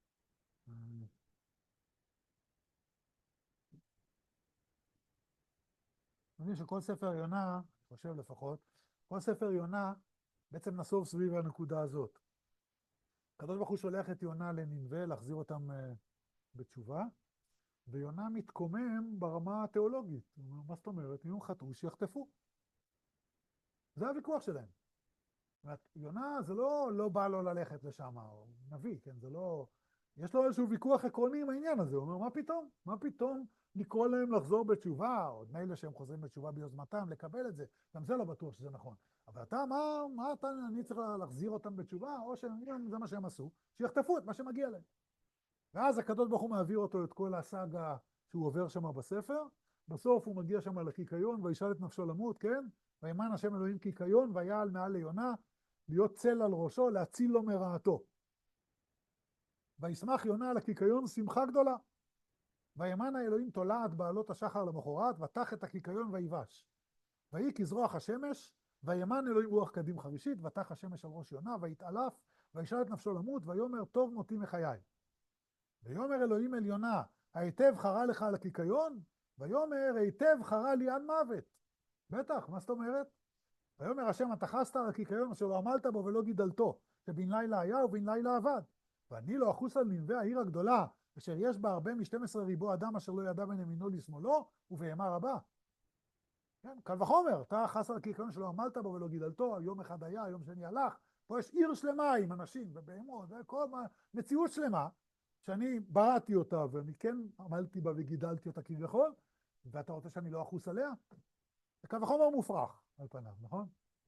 Speaker 3: אני מבין שכל ספר יונה, אני חושב לפחות, כל ספר יונה בעצם נסוב סביב הנקודה הזאת. הקדוש ברוך הוא שולח את יונה לנינווה להחזיר אותם בתשובה, ויונה מתקומם ברמה התיאולוגית. הוא אומר, מה זאת אומרת? אם הם חטאו, שיחטפו. זה הוויכוח שלהם. יונה זה לא בא לו ללכת לשם, הוא נביא, כן, זה לא... יש לו איזשהו ויכוח עקרוני עם העניין הזה, הוא אומר, מה פתאום? מה פתאום לקרוא להם לחזור בתשובה, או מילא שהם חוזרים בתשובה ביוזמתם, לקבל את זה, גם זה לא בטוח שזה נכון. אבל אתה, מה אתה, אני צריך להחזיר אותם בתשובה, או שזה מה שהם עשו, שיחטפו את מה שמגיע להם. ואז הקדוש ברוך הוא מעביר אותו את כל הסאגה שהוא עובר שם בספר, בסוף הוא מגיע שם לקיקיון, וישאל את נפשו למות, כן? וימן השם אלוהים קיקיון, ויעל מעל ליונה, להיות צל על ראשו, להציל לו מרעתו. וישמח יונה על הקיקיון שמחה גדולה. וימן האלוהים תולעת בעלות השחר למחרת, ותח את הקיקיון ויבש. ויהי כזרוח השמש, וימן אלוהים רוח קדים חרישית, ותח השמש על ראש יונה, ויתעלף, וישאל את נפשו למות, ויאמר טוב מותי מחיי. ויאמר אלוהים אל יונה, היטב חרה לך על הקיקיון? ויאמר היטב חרה לי עד מוות. בטח, מה זאת אומרת? ויאמר השם, אתה חסת על הקיקיון אשר לא עמלת בו ולא גידלתו, שבן לילה היה ובן לילה עבד. ואני לא אחוס על ננבי העיר הגדולה, אשר יש בה הרבה מ-12 ריבו אדם אשר לא ידע בין ימינו לשמאלו, ובהמה רבה. כן, קל וחומר, אתה חס על הקיקיון שלא עמלת בו ולא גידלתו, יום אחד היה, יום שני הלך, פה יש עיר שלמה עם אנשים ובהמות, וכל מציאות שלמה, שאני בראתי אותה ואני כן עמלתי בה וגידלתי אותה כביכול, ואתה רוצה שאני לא אחוס עליה? זה קל וחומר מופרך על פניו, נכון?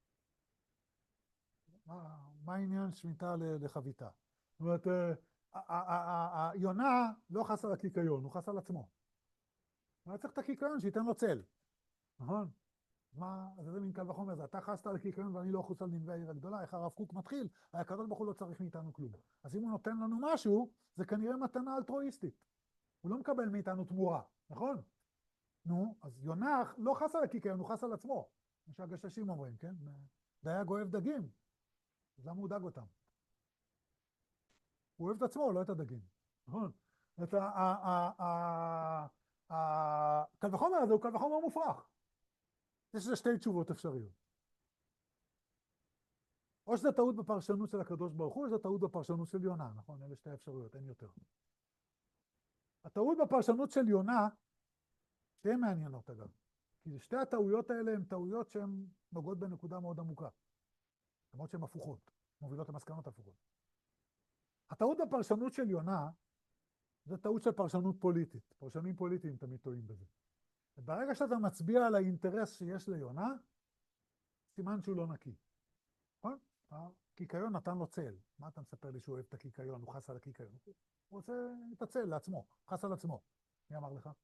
Speaker 3: מה העניין שמיטה לחביתה? זאת אומרת, יונה לא חס על הקיקיון, הוא חס על עצמו. הוא צריך את הקיקיון שייתן לו צל, נכון? אז זה מין קל וחומר, זה אתה חסת על הקיקיון ואני לא אחוס על ננבי העיר הגדולה, איך הרב קוק מתחיל, הקדוש ברוך הוא לא צריך מאיתנו כלום. אז אם הוא נותן לנו משהו, זה כנראה מתנה אלטרואיסטית. הוא לא מקבל מאיתנו תמורה, נכון? נו, אז יונה לא חס על הקיקיון, הוא חס על עצמו. מה שהגששים אומרים, כן? דייג אוהב דגים, אז למה הוא דג אותם? הוא אוהב את עצמו, לא את הדגים, נכון? קל וחומר הזה הוא קל וחומר מופרך. יש לזה שתי תשובות אפשריות. או שזה טעות בפרשנות של הקדוש ברוך הוא, או שזה טעות בפרשנות של יונה, נכון? אלה שתי אפשרויות, אין יותר. הטעות בפרשנות של יונה, שתהיה מעניינות אגב. כי שתי הטעויות האלה הן טעויות שהן נוגעות בנקודה מאוד עמוקה. למרות שהן הפוכות, מובילות למסקנות הפוכות. הטעות בפרשנות של יונה, זה טעות של פרשנות פוליטית. פרשנים פוליטיים תמיד טועים בזה. ברגע שאתה מצביע על האינטרס שיש ליונה, סימן שהוא לא נקי. נכון? הקיקיון נתן לו צל. מה אתה מספר לי שהוא אוהב את הקיקיון, הוא חס על הקיקיון? הוא רוצה את הצל לעצמו, חס על עצמו. מי אמר לך?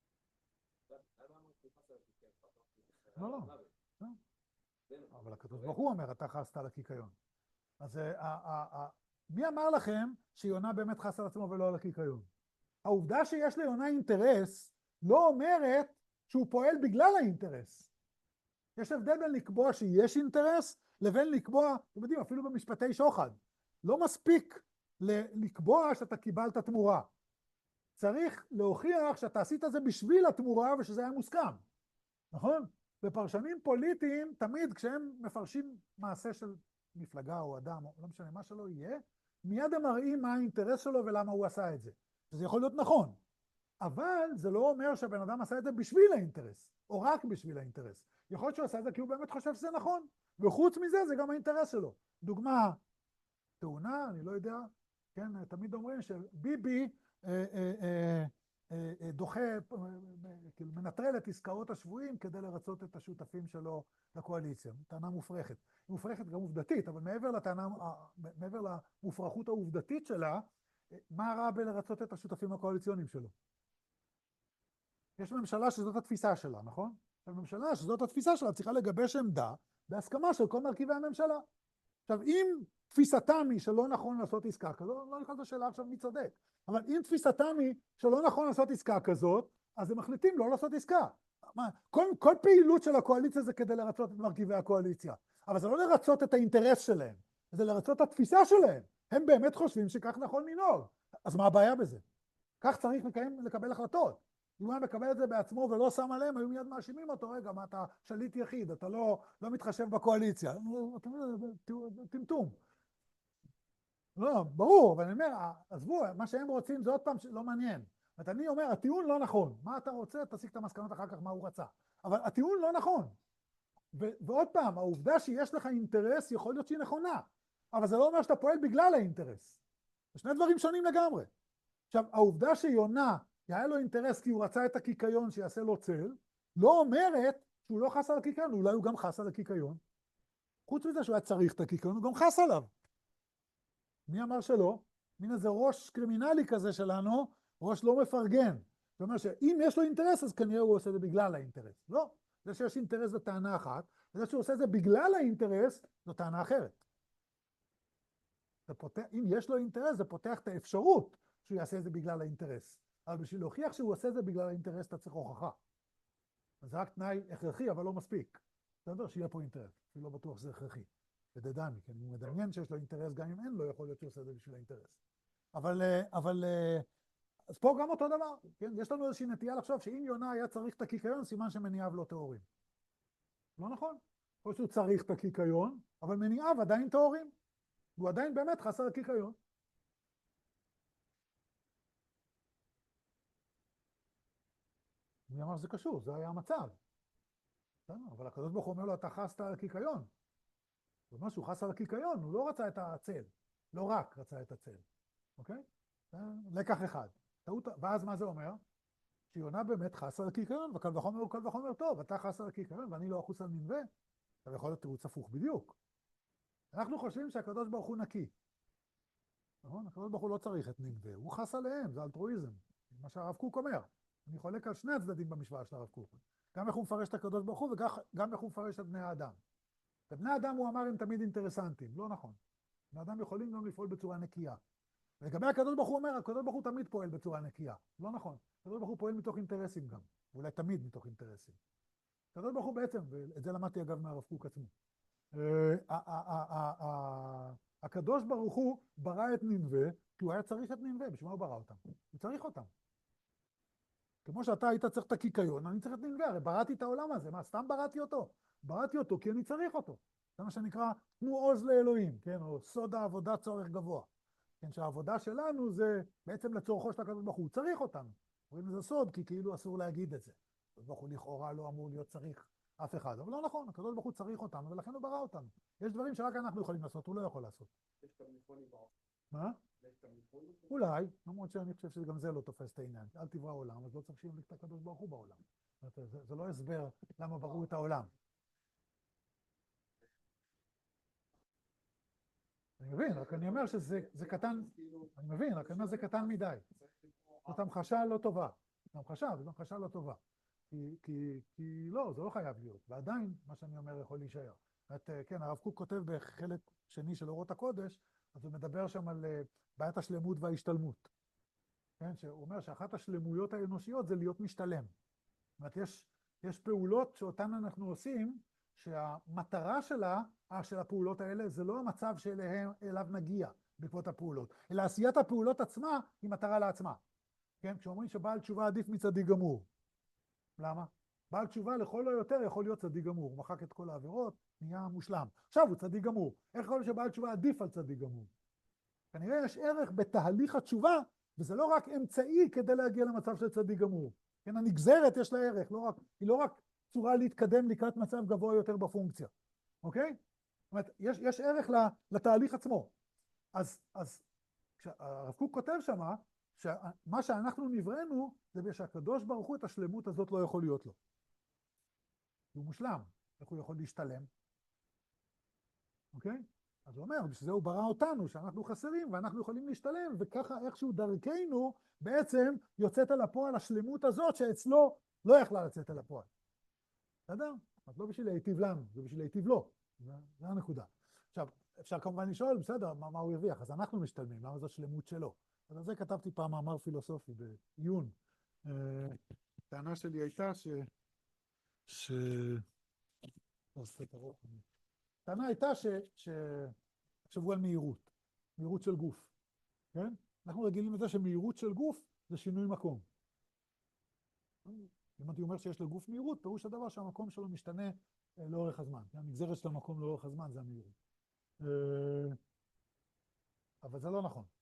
Speaker 3: לא, לא. אבל הקדוש ברוך הוא אומר, אתה חסת על הקיקיון. אז מי אמר לכם שיונה באמת חס על עצמו ולא על הקיקיון? העובדה שיש ליונה אינטרס לא אומרת שהוא פועל בגלל האינטרס. יש הבדל בין לקבוע שיש אינטרס לבין לקבוע, אתם יודעים, אפילו במשפטי שוחד. לא מספיק לקבוע שאתה קיבלת תמורה. צריך להוכיח שאתה עשית זה בשביל התמורה ושזה היה מוסכם. נכון? בפרשנים פוליטיים, תמיד כשהם מפרשים מעשה של מפלגה או אדם, או לא משנה מה שלא יהיה, מיד הם מראים מה האינטרס שלו ולמה הוא עשה את זה. שזה יכול להיות נכון. אבל זה לא אומר שהבן אדם עשה את זה בשביל האינטרס, או רק בשביל האינטרס. יכול להיות שהוא עשה את זה כי הוא באמת חושב שזה נכון, וחוץ מזה זה גם האינטרס שלו. דוגמה, תאונה, אני לא יודע, כן, תמיד אומרים שביבי דוחה, כאילו מנטרל את עסקאות השבויים כדי לרצות את השותפים שלו לקואליציה. טענה מופרכת. היא מופרכת גם עובדתית, אבל מעבר למופרכות העובדתית שלה, מה רע בלרצות את השותפים הקואליציוניים שלו? יש ממשלה שזאת התפיסה שלה, נכון? הממשלה שזאת התפיסה שלה צריכה לגבש עמדה בהסכמה של כל מרכיבי הממשלה. עכשיו, אם תפיסתם היא שלא נכון לעשות עסקה כזאת, לא נכנס לשאלה עכשיו מי צודק, אבל אם תפיסתם היא שלא נכון לעשות עסקה כזאת, אז הם מחליטים לא לעשות עסקה. כל פעילות של הקואליציה זה כדי לרצות את מרכיבי הקואליציה, אבל זה לא לרצות את האינטרס שלהם, זה לרצות את התפיסה שלהם. הם באמת חושבים שכך נכון לנהוג. אז מה הבעיה בזה? כך צריך לקבל החלטות. אם הוא היה מקבל את זה בעצמו ולא שם עליהם, היו מיד מאשימים אותו, רגע, מה אתה שליט יחיד, אתה לא מתחשב בקואליציה. טמטום. לא, ברור, אבל אני אומר, עזבו, מה שהם רוצים זה עוד פעם לא מעניין. אני אומר, הטיעון לא נכון. מה אתה רוצה? תסיק את המסקנות אחר כך מה הוא רצה. אבל הטיעון לא נכון. ועוד פעם, העובדה שיש לך אינטרס יכול להיות שהיא נכונה, אבל זה לא אומר שאתה פועל בגלל האינטרס. זה שני דברים שונים לגמרי. עכשיו, העובדה שיונה, היה לו אינטרס כי הוא רצה את הקיקיון שיעשה לו צל, לא אומרת שהוא לא חס על הקיקיון, אולי הוא גם חס על הקיקיון. חוץ מזה שהוא היה צריך את הקיקיון, הוא גם חס עליו. מי אמר שלא? מין איזה ראש קרימינלי כזה שלנו, ראש לא מפרגן. זאת אומרת שאם יש לו אינטרס, אז כנראה הוא עושה את זה בגלל האינטרס. לא, זה שיש אינטרס זו טענה אחת, וזה שהוא עושה את זה בגלל האינטרס, זו טענה אחרת. אם יש לו אינטרס, זה פותח את האפשרות שהוא יעשה את זה בגלל האינטרס. אבל בשביל להוכיח שהוא עושה את זה בגלל האינטרס, אתה צריך הוכחה. אז זה רק תנאי הכרחי, אבל לא מספיק. בסדר? שיהיה פה אינטרס. אני לא בטוח שזה הכרחי. ודדני, כי הוא מדמיין שיש לו אינטרס, גם אם אין לו, יכול להיות שהוא עושה את זה בשביל האינטרס. אבל אז פה גם אותו דבר. כן? יש לנו איזושהי נטייה לחשוב שאם יונה היה צריך את הקיקיון, סימן שמניעיו לא טהורים. לא נכון. או שהוא צריך את הקיקיון, אבל מניעיו עדיין טהורים. הוא עדיין באמת חסר הקיקיון. מי אמר שזה קשור? זה היה המצב. אבל הקדוש ברוך הוא אומר לו, אתה חסת על הקיקיון. זאת אומרת שהוא חס על הקיקיון, הוא לא רצה את הצל. לא רק רצה את הצל. אוקיי? לקח אחד. ואז מה זה אומר? שיונה באמת חס על הקיקיון, וקל וחומר הוא קל וחומר טוב, אתה חס על הקיקיון ואני לא אחוס על ננבה. אתה יכול להיות תירוץ הפוך בדיוק. אנחנו חושבים שהקדוש ברוך הוא נקי. נכון? הקדוש ברוך הוא לא צריך את ננבה, הוא חס עליהם, זה אלטרואיזם. מה שהרב קוק אומר. אני חולק על שני הצדדים במשוואה של הרב קוק. גם איך הוא מפרש את הקדוש ברוך הוא וגם איך הוא מפרש את בני האדם. את בני האדם הוא אמר הם תמיד אינטרסנטים, לא נכון. בני האדם יכולים גם לפעול בצורה נקייה. לגבי הקדוש ברוך הוא אומר, הקדוש ברוך הוא תמיד פועל בצורה נקייה. לא נכון. הקדוש ברוך הוא פועל מתוך אינטרסים גם. אולי תמיד מתוך אינטרסים. הקדוש ברוך הוא בעצם, ואת זה למדתי אגב מהרב קוק עצמו. הקדוש ברוך הוא ברא את ננבה, כי הוא היה צריך את ננבה, בשביל מה הוא ברא אותם? הוא צריך אותם. כמו שאתה היית צריך את הקיקיון, אני צריך את ננבה, הרי בראתי את העולם הזה, מה, סתם בראתי אותו? בראתי אותו כי אני צריך אותו. זה מה שנקרא, תנו עוז לאלוהים, כן? או סוד העבודה צורך גבוה. כן, שהעבודה שלנו זה בעצם לצורכו של הקדוש ברוך הוא, הוא צריך אותנו. רואים לזה סוד, כי כאילו אסור להגיד את זה. הקדוש ברוך הוא לכאורה לא אמור להיות צריך אף אחד, אבל לא נכון, הקדוש ברוך הוא צריך אותנו, ולכן הוא ברא אותנו. יש דברים שרק אנחנו יכולים לעשות, הוא לא יכול לעשות. מה? אולי, למרות שאני חושב שגם זה לא תופס את העניין. אל תברא עולם, אז לא צריך שיהיה את הקדוש ברוך הוא בעולם. זה לא הסבר למה בראו את העולם. אני מבין, רק אני אומר שזה קטן, אני מבין, רק אני אומר שזה קטן מדי. זאת המחשה לא טובה. זאת המחשה לא טובה. כי לא, זה לא חייב להיות. ועדיין, מה שאני אומר יכול להישאר. כן, הרב קוק כותב בחלק שני של אורות הקודש, אז הוא מדבר שם על בעיית השלמות וההשתלמות. כן, שהוא אומר שאחת השלמויות האנושיות זה להיות משתלם. זאת אומרת, יש פעולות שאותן אנחנו עושים, שהמטרה של הפעולות האלה זה לא המצב שאליו נגיע בעקבות הפעולות, אלא עשיית הפעולות עצמה היא מטרה לעצמה. כן, כשאומרים שבעל תשובה עדיף מצדיק גמור. למה? בעל תשובה לכל לא יותר יכול להיות צדיק גמור, הוא מחק את כל העבירות, נהיה מושלם. עכשיו הוא צדיק גמור. איך יכול להיות שבעל תשובה עדיף על צדיק גמור? כנראה יש ערך בתהליך התשובה, וזה לא רק אמצעי כדי להגיע למצב של צדיק גמור. כן, הנגזרת יש לה ערך, היא לא רק צורה להתקדם לקראת מצב גבוה יותר בפונקציה. אוקיי? זאת אומרת, יש ערך לתהליך עצמו. אז הרב קוק כותב שמה, שמה שאנחנו נבראנו, זה שהקדוש ברוך הוא את השלמות הזאת לא יכול להיות לו. הוא מושלם, איך הוא יכול להשתלם? אוקיי? אז הוא אומר, בשביל זה הוא ברא אותנו, שאנחנו חסרים, ואנחנו יכולים להשתלם, וככה איכשהו דרכנו בעצם יוצאת אל הפועל השלמות הזאת, שאצלו לא יכלה לצאת אל הפועל. בסדר? אז לא בשביל להיטיב לנו, זה בשביל להיטיב לו. זה הנקודה. עכשיו, אפשר כמובן לשאול, בסדר, מה הוא הרוויח? אז אנחנו משתלמים, למה זו שלמות שלו? אז על זה כתבתי פעם מאמר פילוסופי בעיון. הטענה שלי הייתה הטענה הייתה תחשבו על מהירות של גוף. כן? אנחנו רגילים לזה שמהירות של גוף זה שינוי מקום. אם אני אומר שיש לגוף מהירות, פירוש הדבר שהמקום שלו משתנה לאורך הזמן. הנגזרת של המקום לאורך הזמן זה המהירות. אבל זה לא נכון.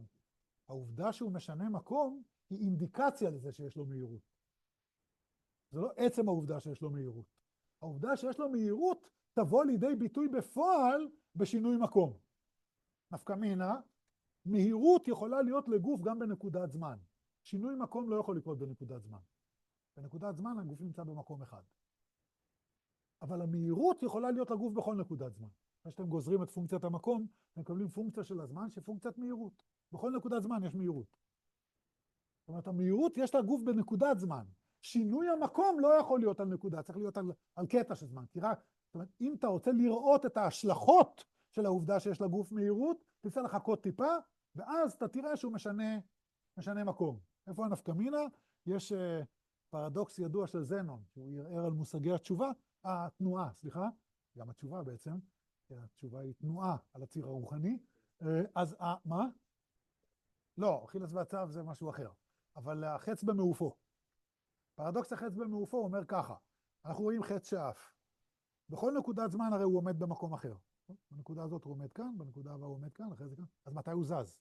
Speaker 3: העובדה שהוא משנה מקום היא אינדיקציה לזה שיש לו מהירות. זה לא עצם העובדה שיש לו מהירות. העובדה שיש לו מהירות תבוא לידי ביטוי בפועל בשינוי מקום. נפקא מינה, מהירות יכולה להיות לגוף גם בנקודת זמן. שינוי מקום לא יכול לקרות בנקודת זמן. בנקודת זמן הגוף נמצא במקום אחד. אבל המהירות יכולה להיות לגוף בכל נקודת זמן. כשאתם גוזרים את פונקציית המקום, אתם מקבלים פונקציה של הזמן שפונקציית מהירות. בכל נקודת זמן יש מהירות. זאת אומרת, המהירות יש לגוף בנקודת זמן. שינוי המקום לא יכול להיות על נקודה, צריך להיות על קטע של זמן. כי רק, זאת אומרת, אם אתה רוצה לראות את ההשלכות של העובדה שיש לגוף מהירות, תצא לחכות טיפה, ואז אתה תראה שהוא משנה מקום. איפה הנפקא מינה? יש פרדוקס ידוע של זנון, שהוא יראה על מושגי התנועה, סליחה, גם התשובה בעצם, התשובה היא תנועה על הציר הרוחני. אז מה? לא, אכילס והצו זה משהו אחר, אבל החץ במעופו. פרדוקס החץ במעופו אומר ככה, אנחנו רואים חץ שאף. בכל נקודת זמן הרי הוא עומד במקום אחר. בנקודה הזאת הוא עומד כאן, בנקודה הבאה הוא עומד כאן, אחרי זה כאן. אז מתי הוא זז?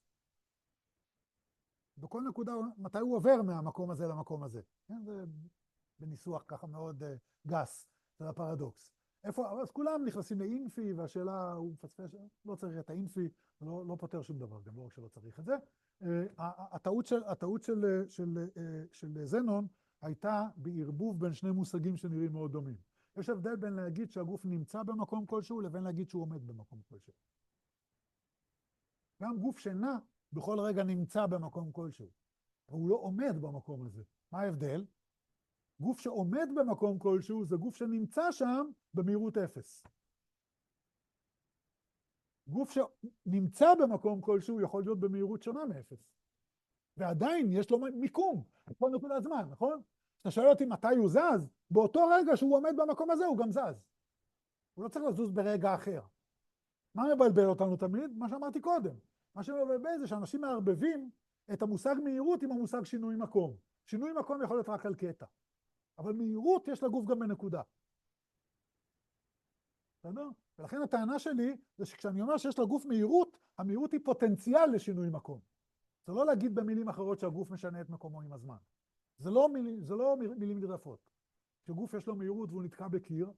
Speaker 3: בכל נקודה, מתי הוא עובר מהמקום הזה למקום הזה? זה בניסוח ככה מאוד גס, זה הפרדוקס. איפה, אז כולם נכנסים לאינפי, והשאלה, הוא מפספס, לא צריך את האינפי, לא פותר שום דבר, גם לא רק שלא צריך את זה. הטעות של זנון הייתה בערבוב בין שני מושגים שנראים מאוד דומים. יש הבדל בין להגיד שהגוף נמצא במקום כלשהו, לבין להגיד שהוא עומד במקום כלשהו. גם גוף שנע בכל רגע נמצא במקום כלשהו, והוא לא עומד במקום הזה. מה ההבדל? גוף שעומד במקום כלשהו זה גוף שנמצא שם במהירות 0. גוף שנמצא במקום כלשהו יכול להיות במהירות שונה מ-0. ועדיין יש לו מיקום, בכל נקודת זמן, נכון? אתה שואל אותי מתי הוא זז, באותו רגע שהוא עומד במקום הזה הוא גם זז. הוא לא צריך לזוז ברגע אחר. מה מבלבל אותנו תמיד? מה שאמרתי קודם. מה שמבלבל זה שאנשים מערבבים את המושג מהירות עם המושג שינוי מקום. שינוי מקום יכול להיות רק על קטע. אבל מהירות יש לגוף גם בנקודה. בסדר? ולכן הטענה שלי זה שכשאני אומר שיש לגוף מהירות, המהירות היא פוטנציאל לשינוי מקום. זה לא להגיד במילים אחרות שהגוף משנה את מקומו עם הזמן. זה לא מילים נרדפות. כשגוף יש לו מהירות והוא נתקע בקיר,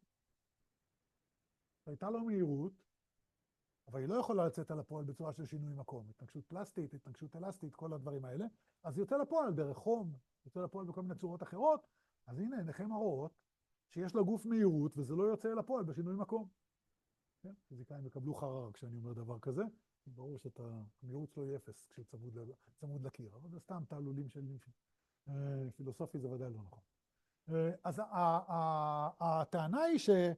Speaker 3: הייתה לו מהירות, אבל היא לא יכולה לצאת על הפועל בצורה של שינוי מקום. התנגשות פלסטית, התנגשות אלסטית, כל הדברים האלה. אז היא יוצא לפועל דרך חום, יוצא לפועל בכל מיני צורות אחרות. אז הנה, עיניכם מראות שיש לגוף מהירות, וזה לא יוצא לפועל בשינוי מקום. כן? פיזיקאים יקבלו חרר כשאני אומר דבר כזה. ברור שהמהירות שלו היא 0 כשהוא צמוד לקיר. אבל זה סתם תעלולים של פילוסופי, זה ודאי לא נכון. אז הטענה היא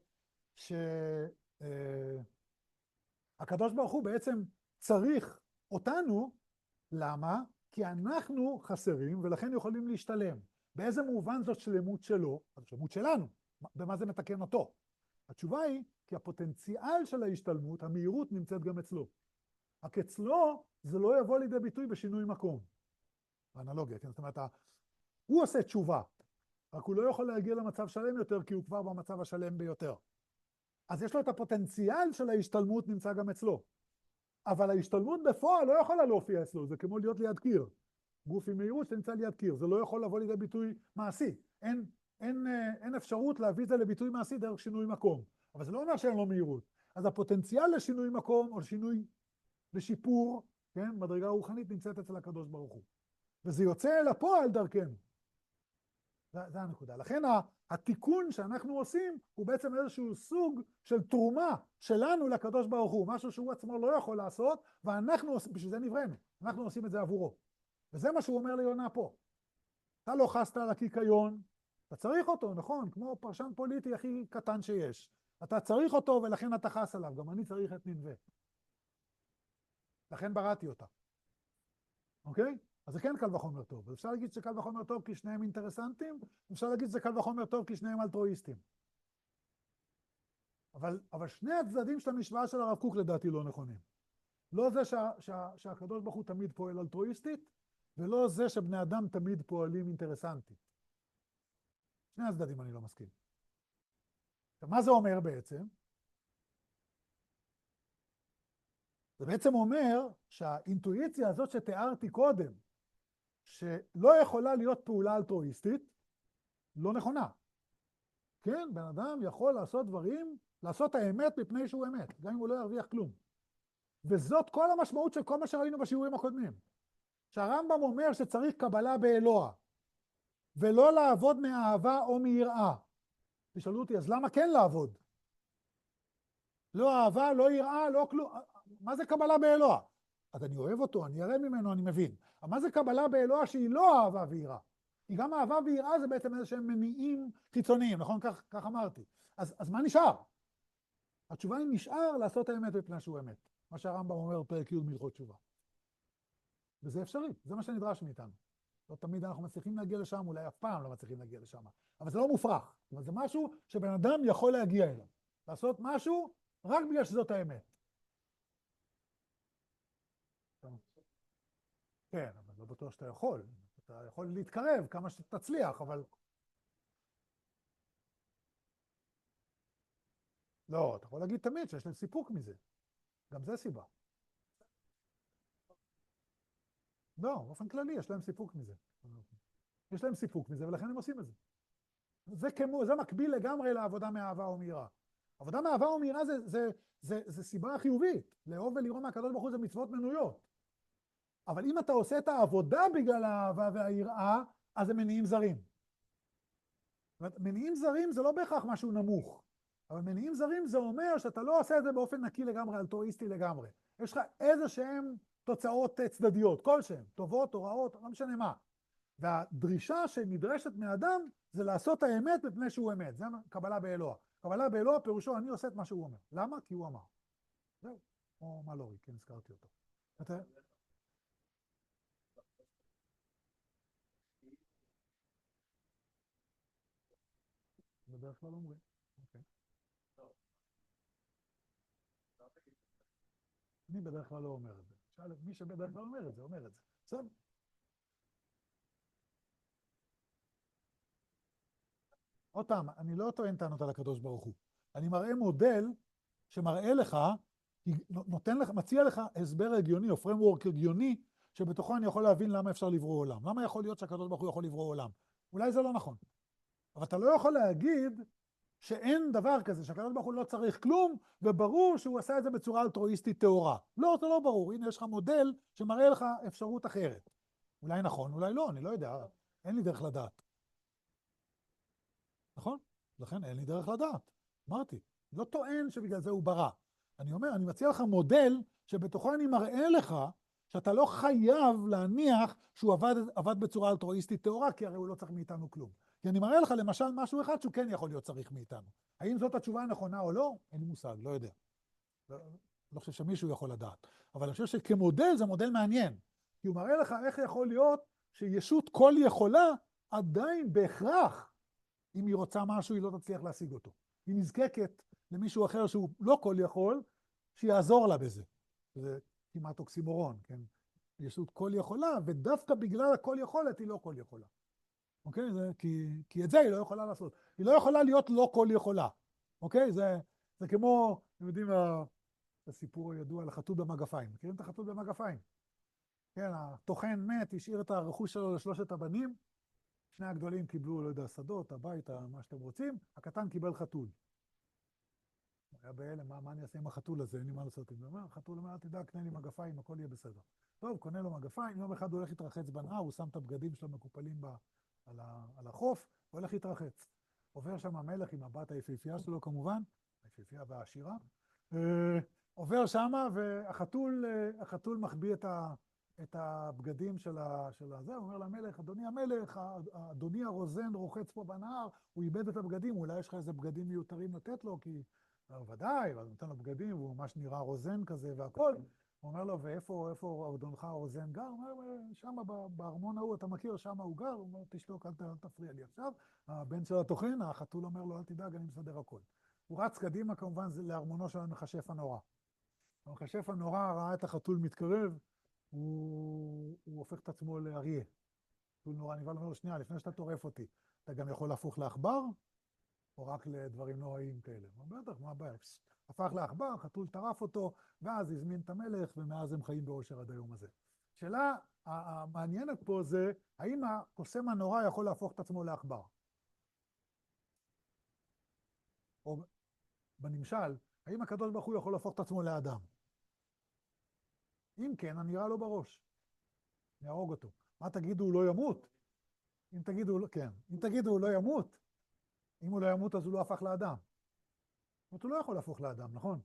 Speaker 3: הקדוש ברוך הוא בעצם צריך אותנו, למה? כי אנחנו חסרים ולכן יכולים להשתלם. באיזה מובן זאת שלמות שלו? השלמות שלנו. במה זה מתקן אותו? התשובה היא כי הפוטנציאל של ההשתלמות, המהירות נמצאת גם אצלו. רק אצלו זה לא יבוא לידי ביטוי בשינוי מקום. באנלוגיה, כן? זאת אומרת, הוא עושה תשובה, רק הוא לא יכול להגיע למצב שלם יותר כי הוא כבר במצב השלם ביותר. אז יש לו את הפוטנציאל של ההשתלמות נמצא גם אצלו. אבל ההשתלמות בפועל לא יכולה להופיע אצלו, זה כמו להיות ליד קיר. גוף עם מהירות שנמצא ליד קיר, זה לא יכול לבוא לידי ביטוי מעשי. אין אפשרות להביא את זה לביטוי מעשי דרך שינוי מקום. אבל זה לא אומר שאין לו מהירות. אז הפוטנציאל לשינוי מקום או לשינוי, לשיפור, כן, מדרגה רוחנית נמצאת אצל הקדוש ברוך הוא. וזה יוצא אל הפועל דרכנו. זה הנקודה. לכן התיקון שאנחנו עושים הוא בעצם איזשהו סוג של תרומה שלנו לקדוש ברוך הוא, משהו שהוא עצמו לא יכול לעשות, ואנחנו עושים, בשביל זה נבראנו, אנחנו עושים את זה עבורו. וזה מה שהוא אומר ליונה פה. אתה לא חסת על הקיקיון, אתה צריך אותו, נכון? כמו פרשן פוליטי הכי קטן שיש. אתה צריך אותו ולכן אתה חס עליו, גם אני צריך את ננבה. לכן בראתי אותה. אוקיי? אז זה כן קל וחומר טוב. אפשר להגיד שזה קל וחומר טוב כי שניהם אינטרסנטים, אפשר להגיד שזה קל וחומר טוב כי שניהם אלטרואיסטים. אבל שני הצדדים של המשוואה של הרב קוק לדעתי לא נכונים. לא זה שהקדוש ברוך הוא תמיד פועל אלטרואיסטית, ולא זה שבני אדם תמיד פועלים אינטרסנטית. שני הצדדים אני לא מסכים. מה זה אומר בעצם? זה בעצם אומר שהאינטואיציה הזאת שתיארתי קודם, שלא יכולה להיות פעולה אלטרואיסטית, לא נכונה. כן, בן אדם יכול לעשות דברים, לעשות האמת מפני שהוא אמת, גם אם הוא לא ירוויח כלום. וזאת כל המשמעות של כל מה שראינו בשיעורים הקודמים. שהרמב"ם אומר שצריך קבלה באלוה, ולא לעבוד מאהבה או מיראה. תשאלו אותי, אז למה כן לעבוד? לא אהבה, לא יראה, לא כלום. מה זה קבלה באלוה? אז אני אוהב אותו, אני אראה ממנו, אני מבין. אבל מה זה קבלה באלוה שהיא לא אהבה ויראה? היא גם אהבה ויראה זה בעצם איזה שהם מניעים חיצוניים, נכון? כך אמרתי. אז מה נשאר? התשובה היא נשאר לעשות האמת בפני שהוא אמת. מה שהרמב"ם אומר בפרק י' מהלכות תשובה. וזה אפשרי, זה מה שנדרש מאיתנו. לא תמיד אנחנו מצליחים להגיע לשם, אולי אף פעם לא מצליחים להגיע לשם. אבל זה לא מופרך. זאת אומרת, זה משהו שבן אדם יכול להגיע אליו. לעשות משהו רק בגלל שזאת האמת. כן, אבל לא בטוח שאתה יכול. אתה יכול להתקרב כמה שתצליח, אבל... לא, אתה יכול להגיד תמיד שיש להם סיפוק מזה. גם זה סיבה. לא, באופן כללי יש להם סיפוק מזה. יש להם סיפוק מזה, ולכן הם עושים את זה. זה מקביל לגמרי לעבודה מאהבה או מיראה. עבודה מאהבה או מיראה זה סיבה חיובית. לאהוב ולראות מהקדוש ברוך הוא זה מצוות מנויות. אבל אם אתה עושה את העבודה בגלל האהבה והיראה, אז זה מניעים זרים. מניעים זרים זה לא בהכרח משהו נמוך. אבל מניעים זרים זה אומר שאתה לא עושה את זה באופן נקי לגמרי, אלטרואיסטי לגמרי. יש לך איזה שהן תוצאות צדדיות, כלשהן, טובות או רעות, לא משנה מה. והדרישה שנדרשת מאדם זה לעשות האמת מפני שהוא אמת. זה קבלה באלוה. קבלה באלוה פירושו אני עושה את מה שהוא אומר. למה? כי הוא אמר. זהו. או מה לא, כן, הזכרתי אותו. בדרך כלל אומרים. אוקיי. אני בדרך כלל לא אומר את זה. שאל מי שבדרך כלל אומר את זה, אומר את זה. בסדר. עוד פעם, אני לא טוען טענות על הקדוש ברוך הוא. אני מראה מודל שמראה לך, נותן לך, מציע לך הסבר הגיוני או framework הגיוני, שבתוכו אני יכול להבין למה אפשר לברוא עולם. למה יכול להיות שהקדוש ברוך הוא יכול לברוא עולם? אולי זה לא נכון. אבל אתה לא יכול להגיד שאין דבר כזה, שהקדוש ברוך הוא לא צריך כלום, וברור שהוא עשה את זה בצורה אלטרואיסטית טהורה. לא, זה לא ברור. הנה, יש לך מודל שמראה לך אפשרות אחרת. אולי נכון, אולי לא, אני לא יודע. אין לי דרך לדעת. נכון? לכן אין לי דרך לדעת. אמרתי, לא טוען שבגלל זה הוא ברא. אני אומר, אני מציע לך מודל שבתוכו אני מראה לך שאתה לא חייב להניח שהוא עבד בצורה אלטרואיסטית טהורה, כי הרי הוא לא צריך מאיתנו כלום. כי אני מראה לך למשל משהו אחד שהוא כן יכול להיות צריך מאיתנו. האם זאת התשובה הנכונה או לא? אין לי מושג, לא יודע. לא חושב שמישהו יכול לדעת. אבל אני חושב שכמודל זה מודל מעניין. כי הוא מראה לך איך יכול להיות שישות כל יכולה עדיין בהכרח, אם היא רוצה משהו, היא לא תצליח להשיג אותו. היא נזקקת למישהו אחר שהוא לא כל יכול, שיעזור לה בזה. זה כמעט אוקסימורון, כן? ישות כל יכולה, ודווקא בגלל הכל יכולת היא לא כל יכולה. אוקיי? כי את זה היא לא יכולה לעשות. היא לא יכולה להיות לא כל יכולה. אוקיי? זה כמו, אתם יודעים, הסיפור הידוע על החתול במגפיים. מכירים את החתול במגפיים? כן, הטוחן מת, השאיר את הרכוש שלו לשלושת הבנים, שני הגדולים קיבלו, לא יודע, שדות, הביתה, מה שאתם רוצים, הקטן קיבל חתול. הוא היה בהלם, מה אני אעשה עם החתול הזה, אין לי מה לעשות עם זה. החתול אומר, תדע, קנה לי מגפיים, הכל יהיה בסדר. טוב, קונה לו מגפיים, יום אחד הוא הולך להתרחץ בנהר, הוא שם את הבגדים שלו מקופלים על החוף, הוא הולך להתרחץ. עובר שם המלך עם הבת היפהפייה שלו כמובן, היפהפייה והעשירה, עובר שם והחתול מחביא את הבגדים של הזה, הוא אומר למלך, אדוני המלך, אדוני הרוזן רוחץ פה בנהר, הוא איבד את הבגדים, אולי יש לך איזה בגדים מיותרים לתת לו, כי ודאי, הוא נותן לו בגדים, והוא ממש נראה רוזן כזה והכל. הוא אומר לו, ואיפה אדונך הרוזן גר? הוא אומר, שם בארמון ההוא, אתה מכיר, שם הוא גר? הוא אומר, תשתוק, אל תפריע לי עכשיו. הבן של הטוחן, החתול אומר לו, אל תדאג, אני מסדר הכל. הוא רץ קדימה, כמובן, לארמונו של המכשף הנורא. המכשף הנורא ראה את החתול מתקרב, הוא הופך את עצמו לאריה. חתול נורא נבהל, אומר לו, שנייה, לפני שאתה טורף אותי, אתה גם יכול להפוך לעכבר? או רק לדברים נוראיים כאלה? הוא אומר, בטח, מה הבעיה? הפך לעכבר, חתול טרף אותו, ואז הזמין את המלך, ומאז הם חיים באושר עד היום הזה. השאלה המעניינת פה זה, האם הקוסם הנורא יכול להפוך את עצמו לעכבר? או בנמשל, האם הקדוש ברוך הוא יכול להפוך את עצמו לאדם? אם כן, אני אראה לו בראש. אני אהרוג אותו. מה תגידו, הוא לא ימות? אם תגידו, כן. אם תגידו, הוא לא ימות, אם הוא לא ימות, אז הוא לא הפך לאדם. זאת אומרת, הוא לא יכול להפוך לאדם, נכון?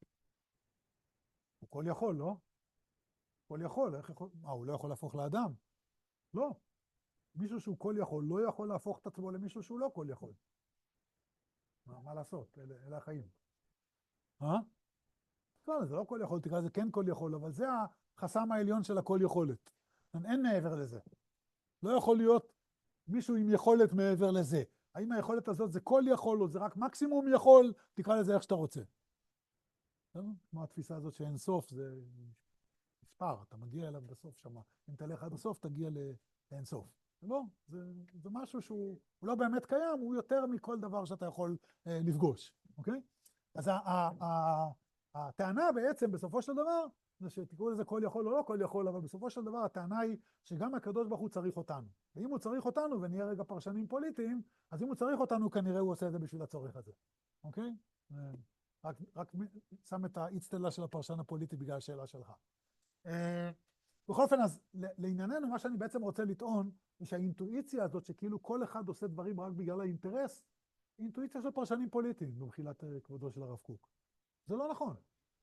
Speaker 3: הוא כל יכול, לא? כל יכול, איך יכול? מה, הוא לא יכול להפוך לאדם? לא. מישהו שהוא כל יכול, לא יכול להפוך את עצמו למישהו שהוא לא כל יכול. מה לעשות? אלה החיים. לא, זה לא כל יכול, תקרא זה כן כל יכול, אבל זה החסם העליון של הכל יכולת. אין מעבר לזה. לא יכול להיות מישהו עם יכולת מעבר לזה. האם היכולת הזאת זה כל יכול או זה רק מקסימום יכול, תקרא לזה איך שאתה רוצה. כמו התפיסה הזאת שאין סוף, זה מספר, אתה מגיע אליו בסוף שם. אם תלך עד הסוף, תגיע לאין סוף. לא, זה משהו שהוא לא באמת קיים, הוא יותר מכל דבר שאתה יכול לפגוש, אוקיי? אז הטענה בעצם בסופו של דבר, זה שתקראו לזה כל יכול או לא כל יכול, אבל בסופו של דבר הטענה היא שגם הקדוש ברוך הוא צריך אותנו. ואם הוא צריך אותנו, ונהיה רגע פרשנים פוליטיים, אז אם הוא צריך אותנו, כנראה הוא עושה את זה בשביל הצורך הזה. אוקיי? רק שם את האצטלה של הפרשן הפוליטי בגלל השאלה שלך. בכל אופן, אז לענייננו, מה שאני בעצם רוצה לטעון, זה שהאינטואיציה הזאת שכאילו כל אחד עושה דברים רק בגלל האינטרס, היא אינטואיציה של פרשנים פוליטיים, במחילת כבודו של הרב קוק. זה לא נכון.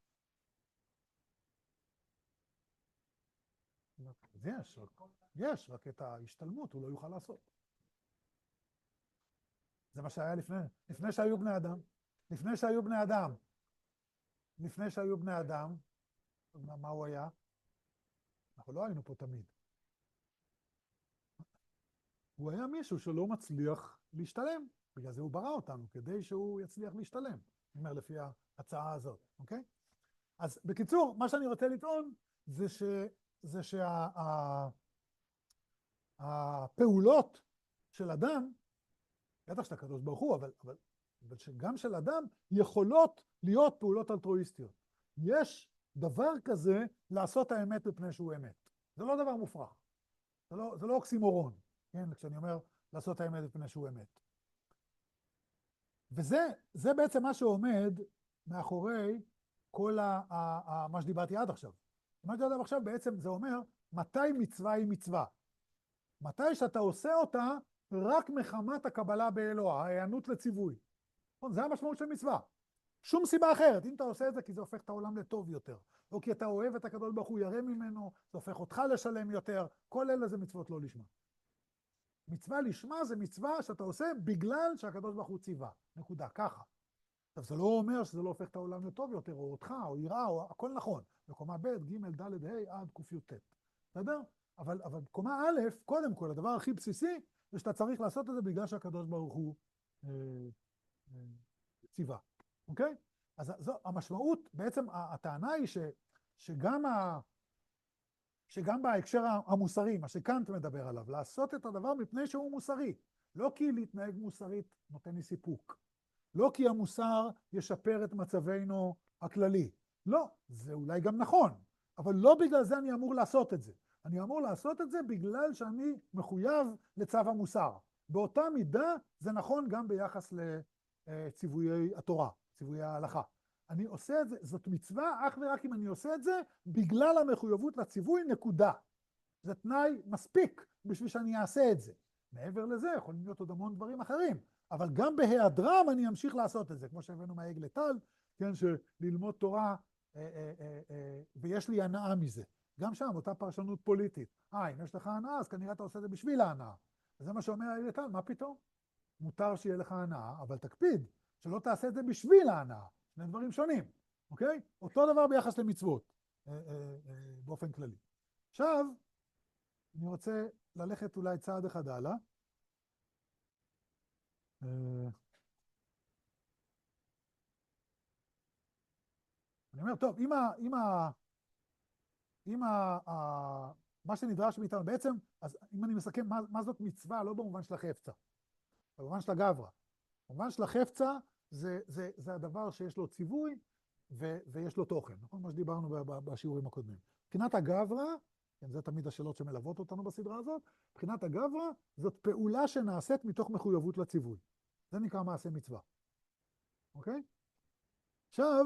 Speaker 3: יש, רק את ההשתלמות הוא לא יוכל לעשות. זה מה שהיה לפני שהיו בני אדם. לפני שהיו בני אדם, מה הוא היה? אנחנו לא היינו פה תמיד. הוא היה מישהו שלא מצליח להשתלם. בגלל זה הוא ברא אותנו, כדי שהוא יצליח להשתלם. אני אומר, לפי ההצעה הזאת, אוקיי? אז בקיצור, מה שאני רוצה לטעון, זה שהפעולות של אדם, בטח של הקדוש ברוך הוא, אבל שגם של אדם, יכולות להיות פעולות אלטרואיסטיות. יש דבר כזה לעשות האמת בפני שהוא אמת. זה לא דבר מופרך. זה לא אוקסימורון, כן? כשאני אומר לעשות האמת בפני שהוא אמת. וזה בעצם מה שעומד מאחורי כל מה שדיברתי עד עכשיו. מה שדיברתי עד עכשיו בעצם זה אומר, מתי מצווה היא מצווה? מתי שאתה עושה אותה רק מחמת הקבלה באלוה, ההיענות לציווי. זה המשמעות של מצווה. שום סיבה אחרת. אם אתה עושה את זה, כי זה הופך את העולם לטוב יותר. או כי אתה אוהב את הקדוש ברוך הוא ירא ממנו, זה הופך אותך לשלם יותר. כל אלה זה מצוות לא לשמה. מצווה לשמה זה מצווה שאתה עושה בגלל שהקדוש ברוך הוא ציווה. נקודה, ככה. עכשיו, זה לא אומר שזה לא הופך את העולם לטוב יותר, או אותך, או יראה, או הכל נכון. בקומה ב', ג', ד', ה', עד ק', י', בסדר? אבל בקומה א', קודם כל, הדבר הכי בסיסי, זה שאתה צריך לעשות את זה בגלל שהקדוש ברוך הוא ציווה. אוקיי? אז זו המשמעות, בעצם הטענה היא שגם בהקשר המוסרי, מה שקאנט מדבר עליו, לעשות את הדבר מפני שהוא מוסרי. לא כי להתנהג מוסרית נותן לי סיפוק. לא כי המוסר ישפר את מצבנו הכללי. לא, זה אולי גם נכון, אבל לא בגלל זה אני אמור לעשות את זה. אני אמור לעשות את זה בגלל שאני מחויב לצו המוסר. באותה מידה זה נכון גם ביחס לציוויי התורה, ציוויי ההלכה. אני עושה את זה, זאת מצווה אך ורק אם אני עושה את זה בגלל המחויבות לציווי, נקודה. זה תנאי מספיק בשביל שאני אעשה את זה. מעבר לזה יכולים להיות עוד המון דברים אחרים, אבל גם בהיעדרם אני אמשיך לעשות את זה, כמו שהבאנו מהעגל לטל, כן, שללמוד תורה, ויש לי הנאה מזה. גם שם, אותה פרשנות פוליטית. אם יש לך הנאה, אז כנראה אתה עושה את זה בשביל ההנאה. וזה מה שאומר העגל לטל, מה פתאום? מותר שיהיה לך הנאה, אבל תקפיד, שלא תעשה את זה בשביל ההנאה. שני דברים שונים, אוקיי? אותו דבר ביחס למצוות, באופן כללי. עכשיו, אני רוצה ללכת אולי צעד אחד הלאה. אני אומר, טוב, מה שנדרש מאיתנו, בעצם, אז אם אני מסכם, מה זאת מצווה? לא במובן של החפצה, במובן של הגברא. במובן של החפצה, זה הדבר שיש לו ציווי, ויש לו תוכן, נכון? מה שדיברנו בשיעורים הקודמים. מבחינת הגברא, כן, זה תמיד השאלות שמלוות אותנו בסדרה הזאת, מבחינת הגברא, זאת פעולה שנעשית מתוך מחויבות לציווי. זה נקרא מעשה מצווה. אוקיי? עכשיו,